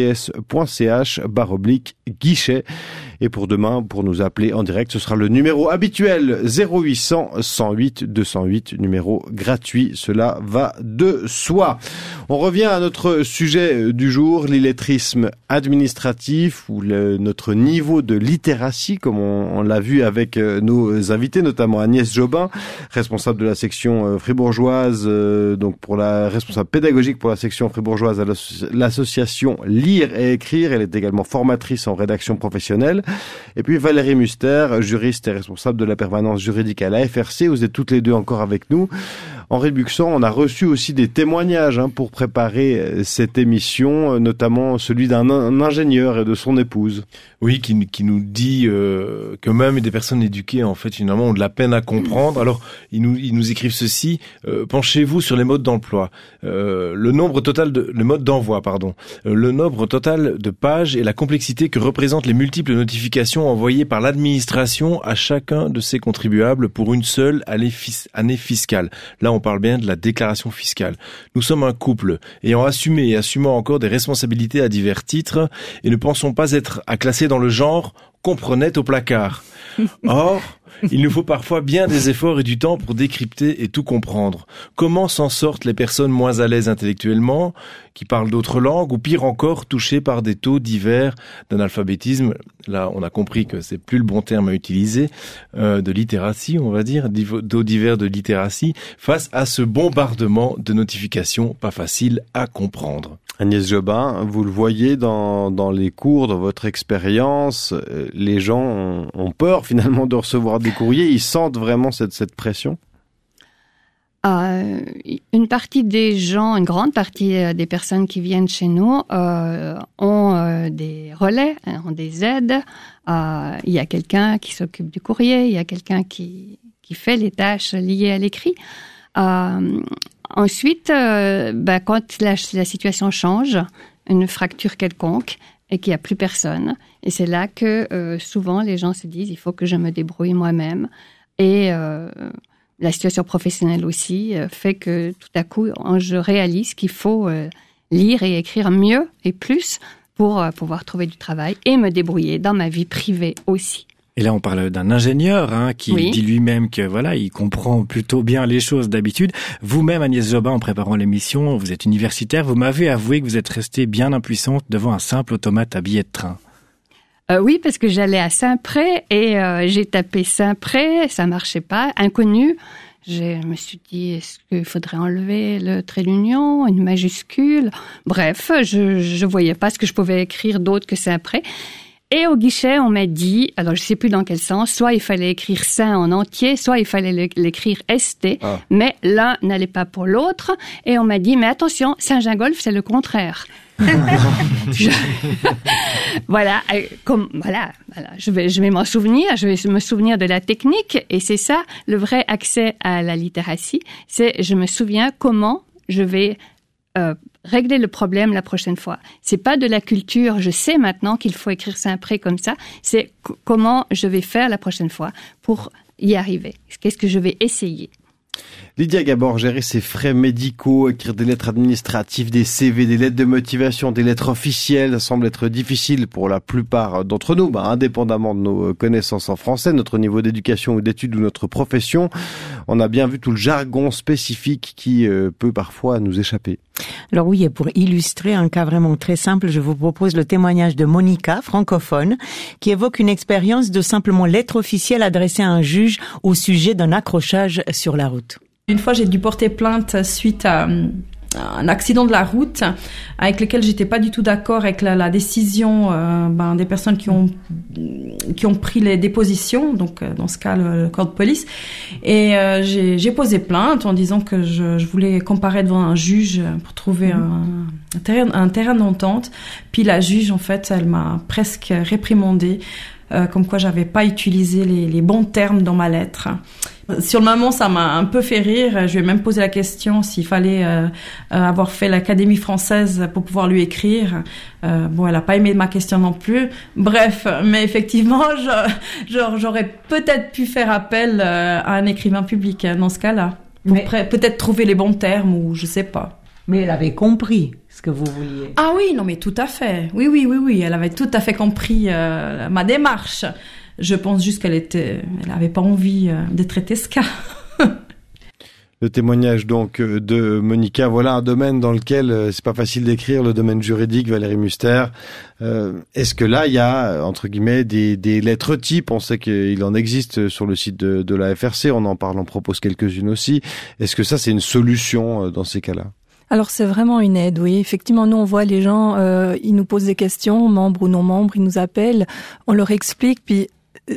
rts.ch/guichet. Et pour demain, pour nous appeler en direct, ce sera le numéro habituel 0800 108 208, numéro gratuit. Cela va de soi. On revient à notre sujet du jour, l'illettrisme administratif ou notre niveau de littératie, comme on l'a vu avec nos invités, notamment Agnès Jobin, responsable de la section fribourgeoise, donc pour la responsable pédagogique pour la section fribourgeoise à l'association Lire et Écrire. Elle est également formatrice en rédaction professionnelle. Et puis Valérie Muster, juriste et responsable de la permanence juridique à la FRC. Vous êtes toutes les deux encore avec nous. Henri Buxan, on a reçu aussi des témoignages pour préparer cette émission, notamment celui d'un ingénieur et de son épouse. Oui, qui nous dit que même des personnes éduquées, en fait, finalement, ont de la peine à comprendre. Alors, ils nous écrivent ceci. Penchez-vous sur les modes d'emploi. Le nombre total de pages et la complexité que représentent les multiples notifications envoyées par l'administration à chacun de ses contribuables pour une seule année fiscale. Là, on parle bien de la déclaration fiscale. Nous sommes un couple ayant assumé et assumant encore des responsabilités à divers titres et ne pensons pas être à classer dans le genre qu'on prenait au placard. Or, il nous faut parfois bien des efforts et du temps pour décrypter et tout comprendre. Comment s'en sortent les personnes moins à l'aise intellectuellement, qui parlent d'autres langues, ou pire encore, touchées par des taux divers d'analphabétisme. Là, on a compris que c'est plus le bon terme à utiliser, de littératie, on va dire, taux divers de littératie, face à ce bombardement de notifications pas faciles à comprendre. Agnès Jobin, vous le voyez dans les cours, dans votre expérience, les gens ont peur finalement de recevoir des courriers, ils sentent vraiment cette pression? Une partie des gens, une grande partie des personnes qui viennent chez nous ont des relais, ont des aides. Il y a quelqu'un qui s'occupe du courrier, il y a quelqu'un qui fait les tâches liées à l'écrit. Ensuite, quand la situation change, une fracture quelconque, et qu'il n'y a plus personne, et c'est là que souvent les gens se disent il faut que je me débrouille moi-même. Et la situation professionnelle aussi fait que tout à coup, je réalise qu'il faut lire et écrire mieux et plus pour pouvoir trouver du travail et me débrouiller dans ma vie privée aussi. Et là, on parle d'un ingénieur qui dit lui-même que voilà, il comprend plutôt bien les choses d'habitude. Vous-même, Agnès Jobin, en préparant l'émission, vous êtes universitaire, vous m'avez avoué que vous êtes restée bien impuissante devant un simple automate à billets de train. Oui, parce que j'allais à Saint-Pré et j'ai tapé Saint-Pré, ça marchait pas, inconnu. Je me suis dit, est-ce qu'il faudrait enlever le trait d'union, une majuscule? Bref, je voyais pas ce que je pouvais écrire d'autre que Saint-Pré. Et au guichet, on m'a dit, alors je sais plus dans quel sens, soit il fallait écrire Saint en entier, soit il fallait l'écrire ST, mais l'un n'allait pas pour l'autre. Et on m'a dit, mais attention, Saint-Gingolph, c'est le contraire. Voilà, je vais m'en souvenir, je vais me souvenir de la technique, et c'est ça, le vrai accès à la littératie, c'est je me souviens comment je vais régler le problème la prochaine fois. C'est pas de la culture, je sais maintenant qu'il faut écrire Saint-Pré comme ça, c'est comment je vais faire la prochaine fois. y arriver? Qu'est-ce que je vais essayer? Lydia Gabor, gérer ses frais médicaux, écrire des lettres administratives, des CV, des lettres de motivation, des lettres officielles, ça semble être difficile pour la plupart d'entre nous, indépendamment de nos connaissances en français, notre niveau d'éducation ou d'études ou notre profession. On a bien vu tout le jargon spécifique qui peut parfois nous échapper. Alors oui, et pour illustrer un cas vraiment très simple, je vous propose le témoignage de Monica, francophone, qui évoque une expérience de simplement lettre officielle adressée à un juge au sujet d'un accrochage sur la route. Une fois, j'ai dû porter plainte suite à un accident de la route avec lequel j'étais pas du tout d'accord avec la décision des personnes qui ont pris les dépositions, donc dans ce cas le corps de police, et j'ai posé plainte en disant que je voulais comparer devant un juge pour trouver un terrain d'entente. Puis la juge, en fait, elle m'a presque réprimandée, comme quoi j'avais pas utilisé les bons termes dans ma lettre. Sur le moment, ça m'a un peu fait rire. Je lui ai même posé la question s'il fallait avoir fait l'Académie française pour pouvoir lui écrire. Elle a pas aimé ma question non plus. Bref, mais effectivement, j'aurais peut-être pu faire appel à un écrivain public dans ce cas-là. Peut-être trouver les bons termes ou je sais pas. Mais elle avait compris ce que vous vouliez. Ah oui, non mais tout à fait. Oui. Elle avait tout à fait compris ma démarche. Je pense juste qu'elle avait pas envie de traiter ce cas. Le témoignage donc de Monica, voilà un domaine dans lequel c'est pas facile d'écrire, le domaine juridique, Valérie Muster. Est-ce que là il y a entre guillemets des lettres types? On sait qu'il en existe sur le site de la FRC, on en propose quelques-unes aussi. Est-ce que ça c'est une solution dans ces cas-là? Alors c'est vraiment une aide, oui. Effectivement, nous on voit les gens, ils nous posent des questions, membres ou non membres, ils nous appellent, on leur explique, puis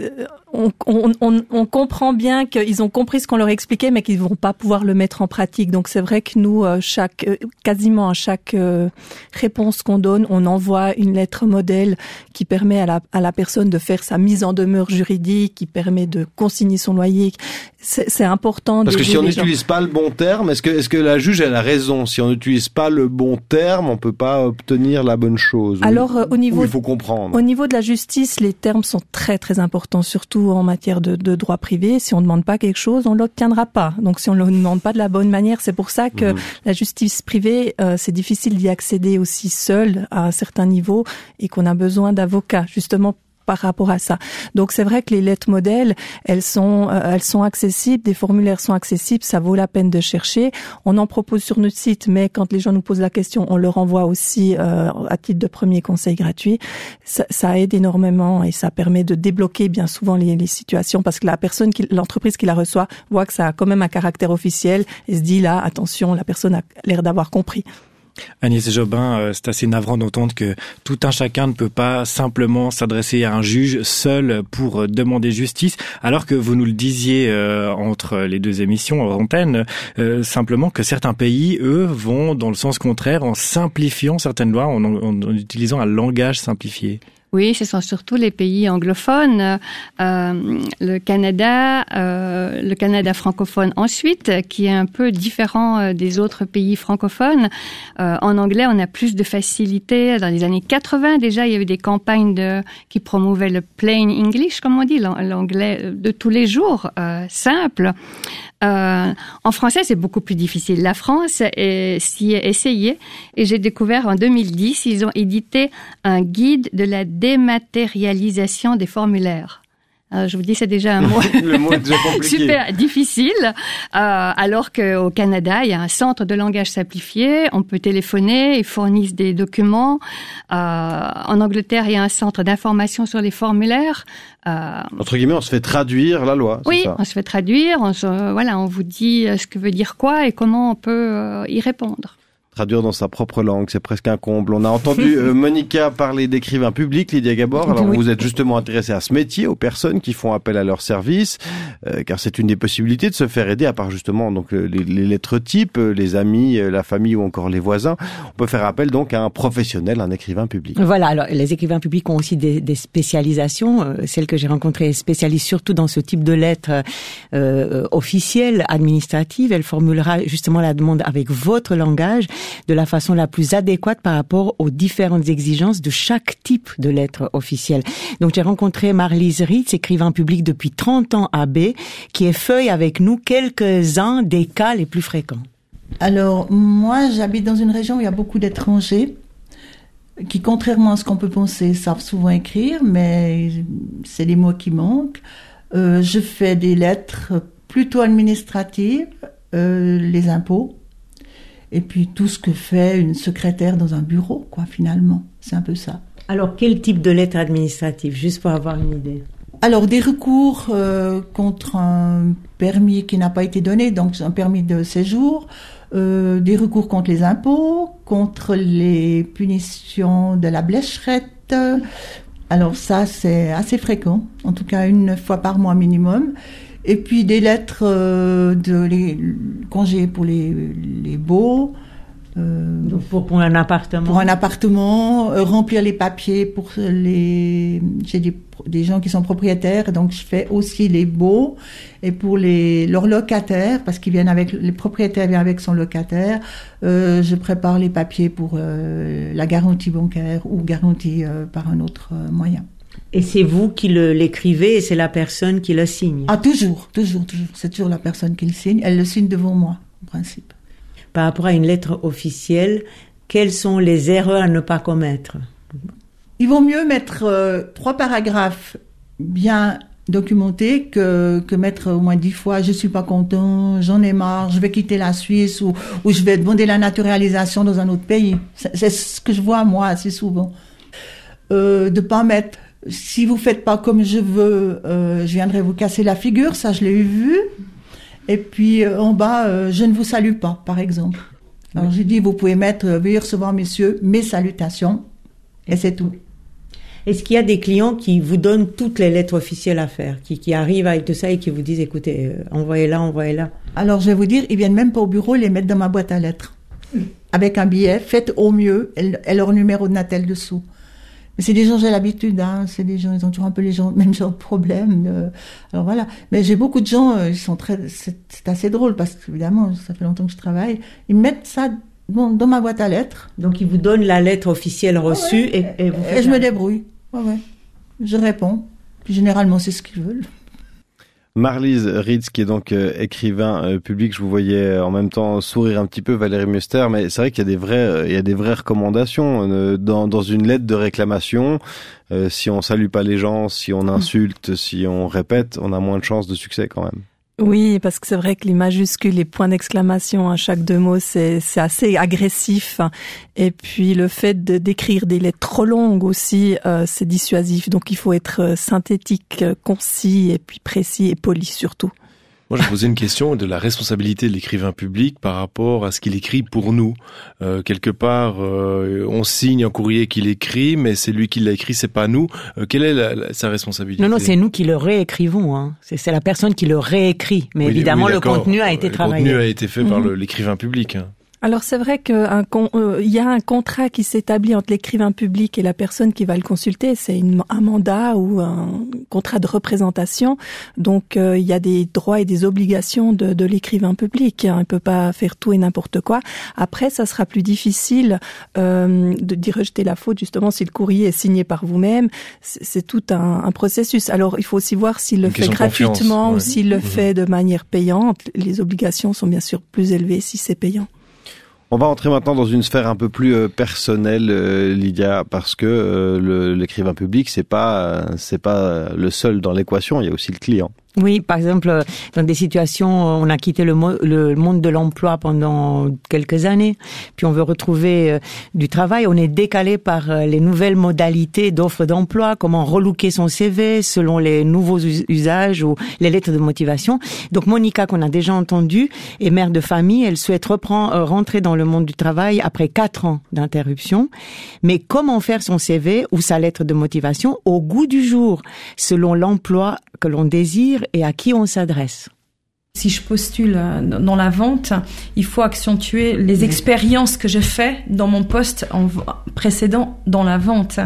on comprend bien qu'ils ont compris ce qu'on leur expliquait, mais qu'ils vont pas pouvoir le mettre en pratique. Donc c'est vrai que nous, quasiment à chaque réponse qu'on donne, on envoie une lettre modèle qui permet à la personne de faire sa mise en demeure juridique, qui permet de consigner son loyer. C'est important. Parce que si on n'utilise pas le bon terme, est-ce que la juge elle a raison? Si on n'utilise pas le bon terme, on peut pas obtenir la bonne chose. Alors il faut comprendre. Au niveau de la justice, les termes sont très très importants, surtout en matière de droit privé. Si on ne demande pas quelque chose, on l'obtiendra pas. Donc si on ne le demande pas de la bonne manière, c'est pour ça que la justice privée, c'est difficile d'y accéder aussi seul à un certain niveau et qu'on a besoin d'avocats, justement par rapport à ça. Donc c'est vrai que les lettres modèles, elles sont accessibles, des formulaires sont accessibles, ça vaut la peine de chercher. On en propose sur notre site, mais quand les gens nous posent la question, on leur envoie aussi à titre de premier conseil gratuit. Ça aide énormément et ça permet de débloquer bien souvent les situations parce que l'entreprise qui la reçoit voit que ça a quand même un caractère officiel et se dit là, attention, la personne a l'air d'avoir compris. Agnès Jobin, c'est assez navrant d'entendre que tout un chacun ne peut pas simplement s'adresser à un juge seul pour demander justice, alors que vous nous le disiez entre les deux émissions en antenne, simplement que certains pays, eux, vont dans le sens contraire en simplifiant certaines lois, en utilisant un langage simplifié. Oui, ce sont surtout les pays anglophones, le Canada francophone ensuite, qui est un peu différent des autres pays francophones. En anglais, on a plus de facilité. Dans les années 80, déjà, il y avait des campagnes qui promouvaient le plain English, comme on dit, l'anglais de tous les jours, simple. En français, c'est beaucoup plus difficile. La France s'y est essayée et j'ai découvert en 2010, ils ont édité un guide de la dématérialisation des formulaires. Je vous dis, c'est déjà un mot, le mot est déjà compliqué. Super difficile. Alors qu'au Canada, il y a un centre de langage simplifié. On peut téléphoner, ils fournissent des documents. En Angleterre, il y a un centre d'information sur les formulaires. Entre guillemets, on se fait traduire la loi. Oui, ça. On se fait traduire. On vous dit ce que veut dire quoi et comment on peut y répondre. Traduire dans sa propre langue, c'est presque un comble. On a entendu Monica parler d'écrivains publics, Lydia Gabor. Alors vous êtes justement intéressée à ce métier, aux personnes qui font appel à leurs services, car c'est une des possibilités de se faire aider, à part justement donc les lettres types, les amis, la famille ou encore les voisins. On peut faire appel donc à un professionnel, un écrivain public. Voilà, alors les écrivains publics ont aussi des spécialisations. Celle que j'ai rencontrée est spécialiste surtout dans ce type de lettres officielles, administratives. Elle formulera justement la demande avec votre langage. de la façon la plus adéquate par rapport aux différentes exigences de chaque type de lettre officielle. Donc j'ai rencontré Marlise Ritz, écrivain public depuis 30 ans à B, qui effeuille avec nous quelques-uns des cas les plus fréquents. Alors, moi, j'habite dans une région où il y a beaucoup d'étrangers qui, contrairement à ce qu'on peut penser, savent souvent écrire, mais c'est les mots qui manquent. Je fais des lettres plutôt administratives, les impôts, et puis tout ce que fait une secrétaire dans un bureau, quoi, finalement. C'est un peu ça. Alors, quel type de lettre administrative, juste pour avoir une idée? Alors, des recours contre un permis qui n'a pas été donné, donc un permis de séjour, des recours contre les impôts, contre les punitions de la blécherette. Alors ça, c'est assez fréquent, en tout cas 1 fois par mois minimum. Et puis des lettres congés pour les baux. Donc pour un appartement. Pour un appartement, remplir les papiers pour j'ai des gens qui sont propriétaires, donc je fais aussi les baux. Et pour leurs locataires, parce qu'ils viennent les propriétaires viennent avec son locataire, je prépare les papiers pour la garantie bancaire ou garantie par un autre moyen. Et c'est vous qui l'écrivez et c'est la personne qui le signe? Ah, toujours. C'est toujours la personne qui le signe. Elle le signe devant moi, en principe. Par rapport à une lettre officielle, quelles sont les erreurs à ne pas commettre? Il vaut mieux mettre 3 paragraphes bien documentés que mettre au moins 10 fois « je suis pas content, j'en ai marre, je vais quitter la Suisse » ou je vais demander la naturalisation dans un autre pays. C'est ce que je vois moi assez souvent. De pas mettre « si vous faites pas comme je veux, je viendrai vous casser la figure », ça je l'ai vu. Et puis en bas, je ne vous salue pas, par exemple. Alors j'ai dit, vous pouvez mettre, veuillez recevoir, messieurs, mes salutations, et c'est tout. Est-ce qu'il y a des clients qui vous donnent toutes les lettres officielles à faire, qui arrivent avec tout ça et qui vous disent, écoutez, envoyez-la. Alors je vais vous dire, ils viennent même pas au bureau, ils les mettent dans ma boîte à lettres. Avec un billet, faites au mieux, et leur numéro de Natel dessous. Mais c'est des gens, j'ai l'habitude, hein. C'est des gens, ils ont toujours un peu même genre de problème. Alors voilà. Mais j'ai beaucoup de gens, ils sont c'est assez drôle parce qu'évidemment, ça fait longtemps que je travaille. Ils mettent ça dans ma boîte à lettres. Donc ils vous donnent la lettre officielle reçue et vous faites. Et je me débrouille. Ouais. Je réponds. Puis généralement, c'est ce qu'ils veulent. Marlise Ritz, qui est donc écrivain public, je vous voyais en même temps sourire un petit peu, Valérie Muster, mais c'est vrai qu'il y a des vraies recommandations dans une lettre de réclamation. Si on salue pas les gens, si on insulte, si on répète, on a moins de chances de succès quand même. Oui, parce que c'est vrai que les majuscules, les points d'exclamation à chaque 2 mots, c'est assez agressif. Et puis le fait d'écrire des lettres trop longues aussi, c'est dissuasif. Donc il faut être synthétique, concis et puis précis et poli surtout. Moi, je posais une question de la responsabilité de l'écrivain public par rapport à ce qu'il écrit pour nous. Quelque part, on signe un courrier qu'il écrit, mais c'est lui qui l'a écrit, c'est pas nous. Quelle est sa responsabilité? Non, c'est nous qui le réécrivons. Hein. C'est la personne qui le réécrit. Mais évidemment, le contenu a été travaillé. Le contenu a été fait par l'écrivain public. Hein. Alors c'est vrai qu'il y a un contrat qui s'établit entre l'écrivain public et la personne qui va le consulter. C'est un mandat ou un contrat de représentation. Donc il y a des droits et des obligations de l'écrivain public. Il ne peut pas faire tout et n'importe quoi. Après, ça sera plus difficile d'y rejeter la faute justement si le courrier est signé par vous-même. C'est tout un processus. Alors il faut aussi voir s'il le fait gratuitement ou s'il le fait de manière payante. Les obligations sont bien sûr plus élevées si c'est payant. On va entrer maintenant dans une sphère un peu plus personnelle, Lydia, parce que l'écrivain public, c'est pas le seul dans l'équation, il y a aussi le client. Oui, par exemple, dans des situations, on a quitté le monde de l'emploi pendant quelques années, puis on veut retrouver du travail, on est décalé par les nouvelles modalités d'offres d'emploi, comment relooker son CV selon les nouveaux usages ou les lettres de motivation. Donc Monica, qu'on a déjà entendue, est mère de famille, elle souhaite rentrer dans le monde du travail après 4 ans d'interruption. Mais comment faire son CV ou sa lettre de motivation au goût du jour, selon l'emploi que l'on désire et à qui on s'adresse? Si je postule dans la vente, il faut accentuer les expériences que j'ai faites dans mon poste précédent dans la vente,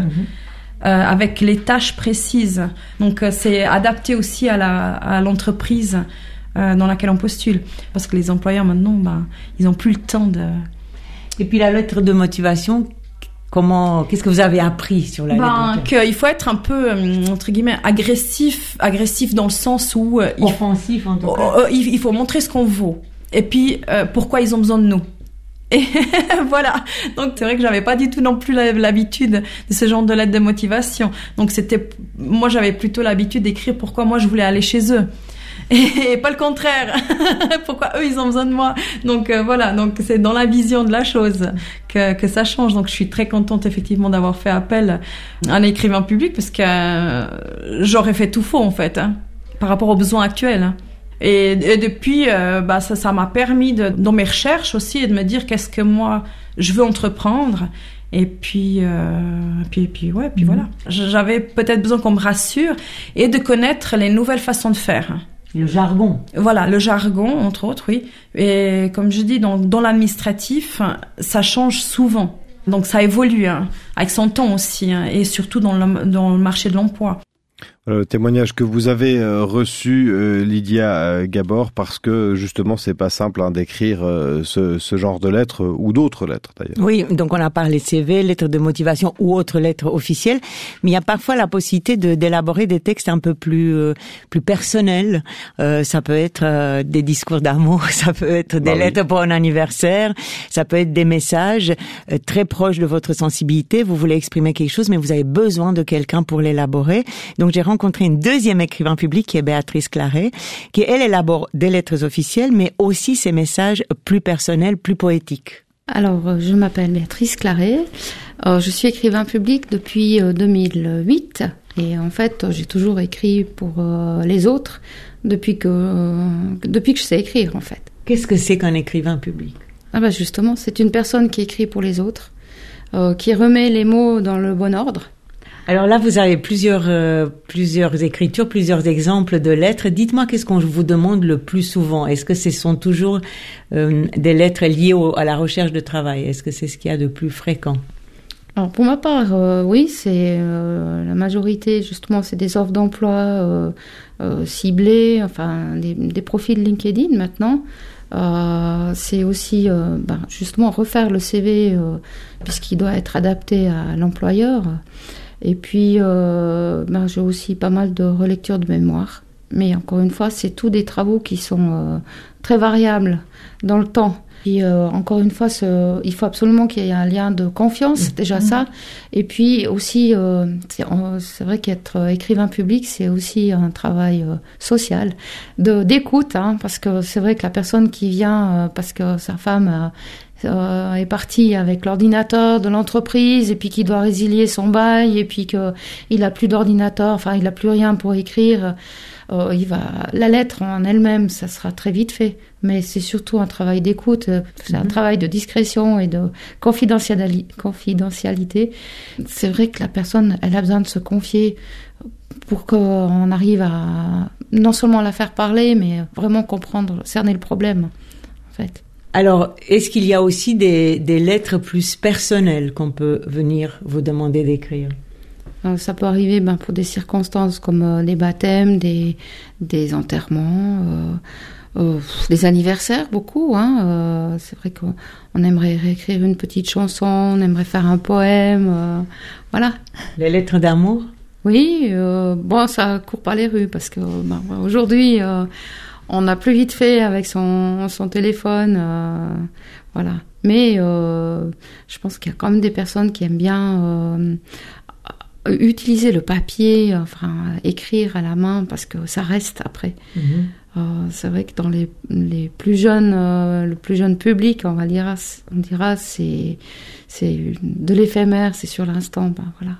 avec les tâches précises. Donc c'est adapté aussi à l'entreprise dans laquelle on postule. Parce que les employeurs maintenant, ils n'ont plus le temps de... Et puis la lettre de motivation, qu'est-ce que vous avez appris sur la lettre? Qu'il faut être un peu, entre guillemets, agressif dans le sens où... offensif, en tout cas. Il faut montrer ce qu'on vaut. Et puis, pourquoi ils ont besoin de nous. Et voilà. Donc, c'est vrai que j'avais pas du tout non plus l'habitude de ce genre de lettre de motivation. Donc, moi, j'avais plutôt l'habitude d'écrire pourquoi moi je voulais aller chez eux. Et pas le contraire. Pourquoi eux, ils ont besoin de moi. Donc, voilà. Donc, c'est dans la vision de la chose que ça change. Donc, je suis très contente, effectivement, d'avoir fait appel à un écrivain public parce que j'aurais fait tout faux, en fait, par rapport aux besoins actuels. Et depuis, ça m'a permis dans mes recherches aussi, de me dire qu'est-ce que moi je veux entreprendre. Et puis voilà. J'avais peut-être besoin qu'on me rassure et de connaître les nouvelles façons de faire. Le jargon. Voilà, le jargon, entre autres, oui. Et comme je dis, dans l'administratif, ça change souvent. Donc ça évolue, avec son temps aussi, et surtout dans le marché de l'emploi. Le témoignage que vous avez reçu, Lydia Gabor, parce que justement c'est pas simple d'écrire ce genre de lettres ou d'autres lettres d'ailleurs. Oui, donc on a parlé CV, lettres de motivation ou autres lettres officielles, mais il y a parfois la possibilité d'élaborer des textes un peu plus personnels. Ça peut être des discours d'amour, ça peut être des lettres pour un anniversaire, ça peut être des messages très proches de votre sensibilité. Vous voulez exprimer quelque chose, mais vous avez besoin de quelqu'un pour l'élaborer. Donc j'ai rencontré une deuxième écrivain public qui est Béatrice Claret, qui elle élabore des lettres officielles, mais aussi ses messages plus personnels, plus poétiques. Alors, je m'appelle Béatrice Claret. Je suis écrivain public depuis 2008. Et en fait, j'ai toujours écrit pour les autres depuis que je sais écrire, en fait. Qu'est-ce que c'est qu'un écrivain public? Justement, c'est une personne qui écrit pour les autres, qui remet les mots dans le bon ordre. Alors là, vous avez plusieurs écritures, plusieurs exemples de lettres. Dites-moi, qu'est-ce qu'on vous demande le plus souvent? Est-ce que ce sont toujours des lettres liées à la recherche de travail? Est-ce que c'est ce qu'il y a de plus fréquent? Alors pour ma part, oui, c'est la majorité, justement, c'est des offres d'emploi ciblées, enfin des profils LinkedIn maintenant. C'est aussi justement refaire le CV puisqu'il doit être adapté à l'employeur. Et puis, j'ai aussi pas mal de relectures de mémoire. Mais encore une fois, c'est tous des travaux qui sont très variables dans le temps. Puis, encore une fois, il faut absolument qu'il y ait un lien de confiance, déjà ça. Et puis aussi, c'est vrai qu'être écrivain public, c'est aussi un travail social, d'écoute, parce que c'est vrai que la personne qui vient, parce que sa femme... est parti avec l'ordinateur de l'entreprise et puis qu'il doit résilier son bail et puis qu'il a plus d'ordinateur, enfin il a plus rien pour écrire, la lettre en elle-même, ça sera très vite fait, mais c'est surtout un travail d'écoute, c'est un travail de discrétion et de confidentialité. C'est vrai que la personne, elle a besoin de se confier pour qu'on arrive à non seulement la faire parler, mais vraiment comprendre, cerner le problème, en fait. Alors, est-ce qu'il y a aussi des lettres plus personnelles qu'on peut venir vous demander d'écrire? Ça peut arriver pour des circonstances comme des baptêmes, des enterrements, des anniversaires, beaucoup. C'est vrai qu'on aimerait réécrire une petite chanson, on aimerait faire un poème, voilà. Les lettres d'amour? Oui, ça court pas les rues parce que aujourd'hui... on a plus vite fait avec son téléphone, voilà. Mais je pense qu'il y a quand même des personnes qui aiment bien utiliser le papier, écrire à la main parce que ça reste après. C'est vrai que dans les plus jeunes, le plus jeune public, on dira c'est de l'éphémère, c'est sur l'instant, voilà.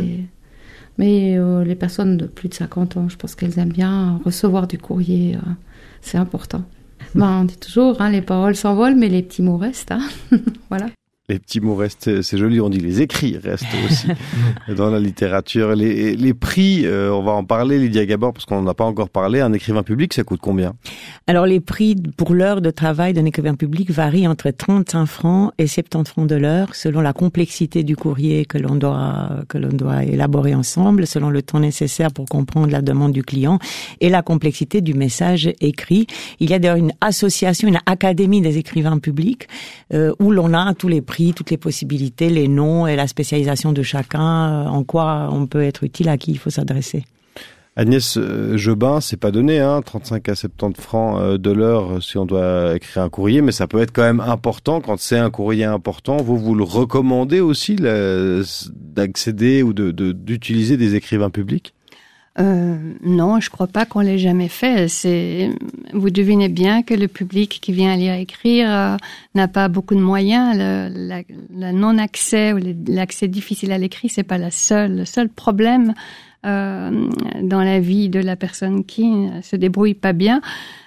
Mais les personnes de plus de 50 ans, je pense qu'elles aiment bien recevoir du courrier. C'est important. On dit toujours, les paroles s'envolent, mais les petits mots restent. Voilà. Les petits mots restent, c'est joli, on dit les écrits restent aussi dans la littérature. Les prix, on va en parler, Lydia Gabor, parce qu'on n'en a pas encore parlé. Un écrivain public, ça coûte combien? Alors les prix pour l'heure de travail d'un écrivain public varient entre 35 francs et 70 francs de l'heure, selon la complexité du courrier que l'on doit élaborer ensemble, selon le temps nécessaire pour comprendre la demande du client et la complexité du message écrit. Il y a d'ailleurs une association, une académie des écrivains publics, où l'on a tous les prix compris toutes les possibilités, les noms et la spécialisation de chacun, en quoi on peut être utile, à qui il faut s'adresser. Agnès Jobin, c'est pas donné, 35 à 70 francs de l'heure si on doit écrire un courrier, mais ça peut être quand même important quand c'est un courrier important. Vous le recommandez aussi d'accéder ou d'utiliser des écrivains publics? Non, je crois pas qu'on l'ait jamais fait. Vous devinez bien que le public qui vient lire et écrire n'a pas beaucoup de moyens. Le non-accès ou l'accès difficile à l'écrit, c'est pas le seul problème dans la vie de la personne qui se débrouille pas bien.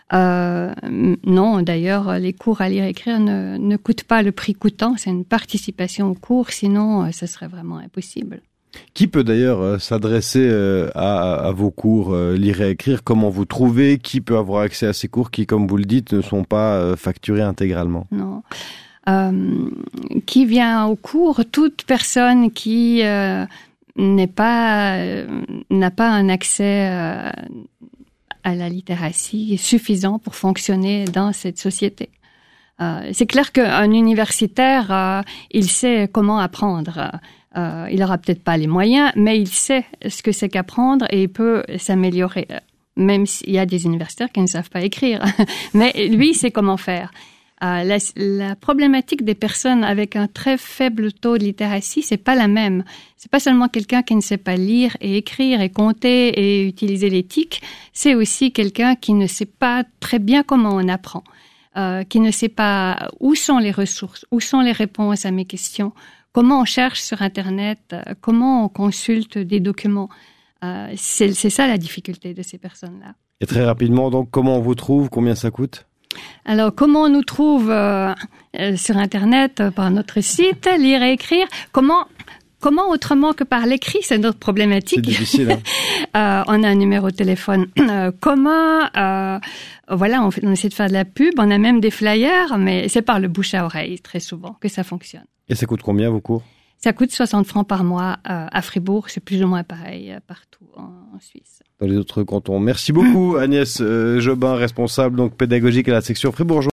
Non, d'ailleurs, les cours à lire et écrire ne coûtent pas le prix coûtant. C'est une participation au cours, sinon, ce serait vraiment impossible. Qui peut d'ailleurs s'adresser à vos cours lire et écrire? Comment vous trouvez? Qui peut avoir accès à ces cours qui, comme vous le dites, ne sont pas facturés intégralement? Non. Qui vient au cours? Toute personne qui n'a pas un accès à la littératie suffisant pour fonctionner dans cette société. C'est clair qu'un universitaire, il sait comment apprendre. Il aura peut-être pas les moyens, mais il sait ce que c'est qu'apprendre et il peut s'améliorer. Même s'il y a des universitaires qui ne savent pas écrire, mais lui, il sait comment faire. La problématique des personnes avec un très faible taux de littératie, c'est pas la même. C'est pas seulement quelqu'un qui ne sait pas lire et écrire et compter et utiliser les TIC, c'est aussi quelqu'un qui ne sait pas très bien comment on apprend, qui ne sait pas où sont les ressources, où sont les réponses à mes questions, comment on cherche sur Internet, comment on consulte des documents. C'est ça la difficulté de ces personnes-là. Et très rapidement, donc, comment on vous trouve? Combien ça coûte? Alors, comment on nous trouve sur Internet, par notre site, lire et écrire? Comment autrement que par l'écrit? C'est notre problématique. C'est difficile, on a un numéro de téléphone commun. Voilà, on essaie de faire de la pub. On a même des flyers, mais c'est par le bouche à oreille, très souvent, que ça fonctionne. Et ça coûte combien, vos cours? Ça coûte 60 francs par mois à Fribourg. C'est plus ou moins pareil partout en Suisse. Dans les autres cantons. Merci beaucoup, Agnès Jobin, responsable donc pédagogique à la section fribourgeoise.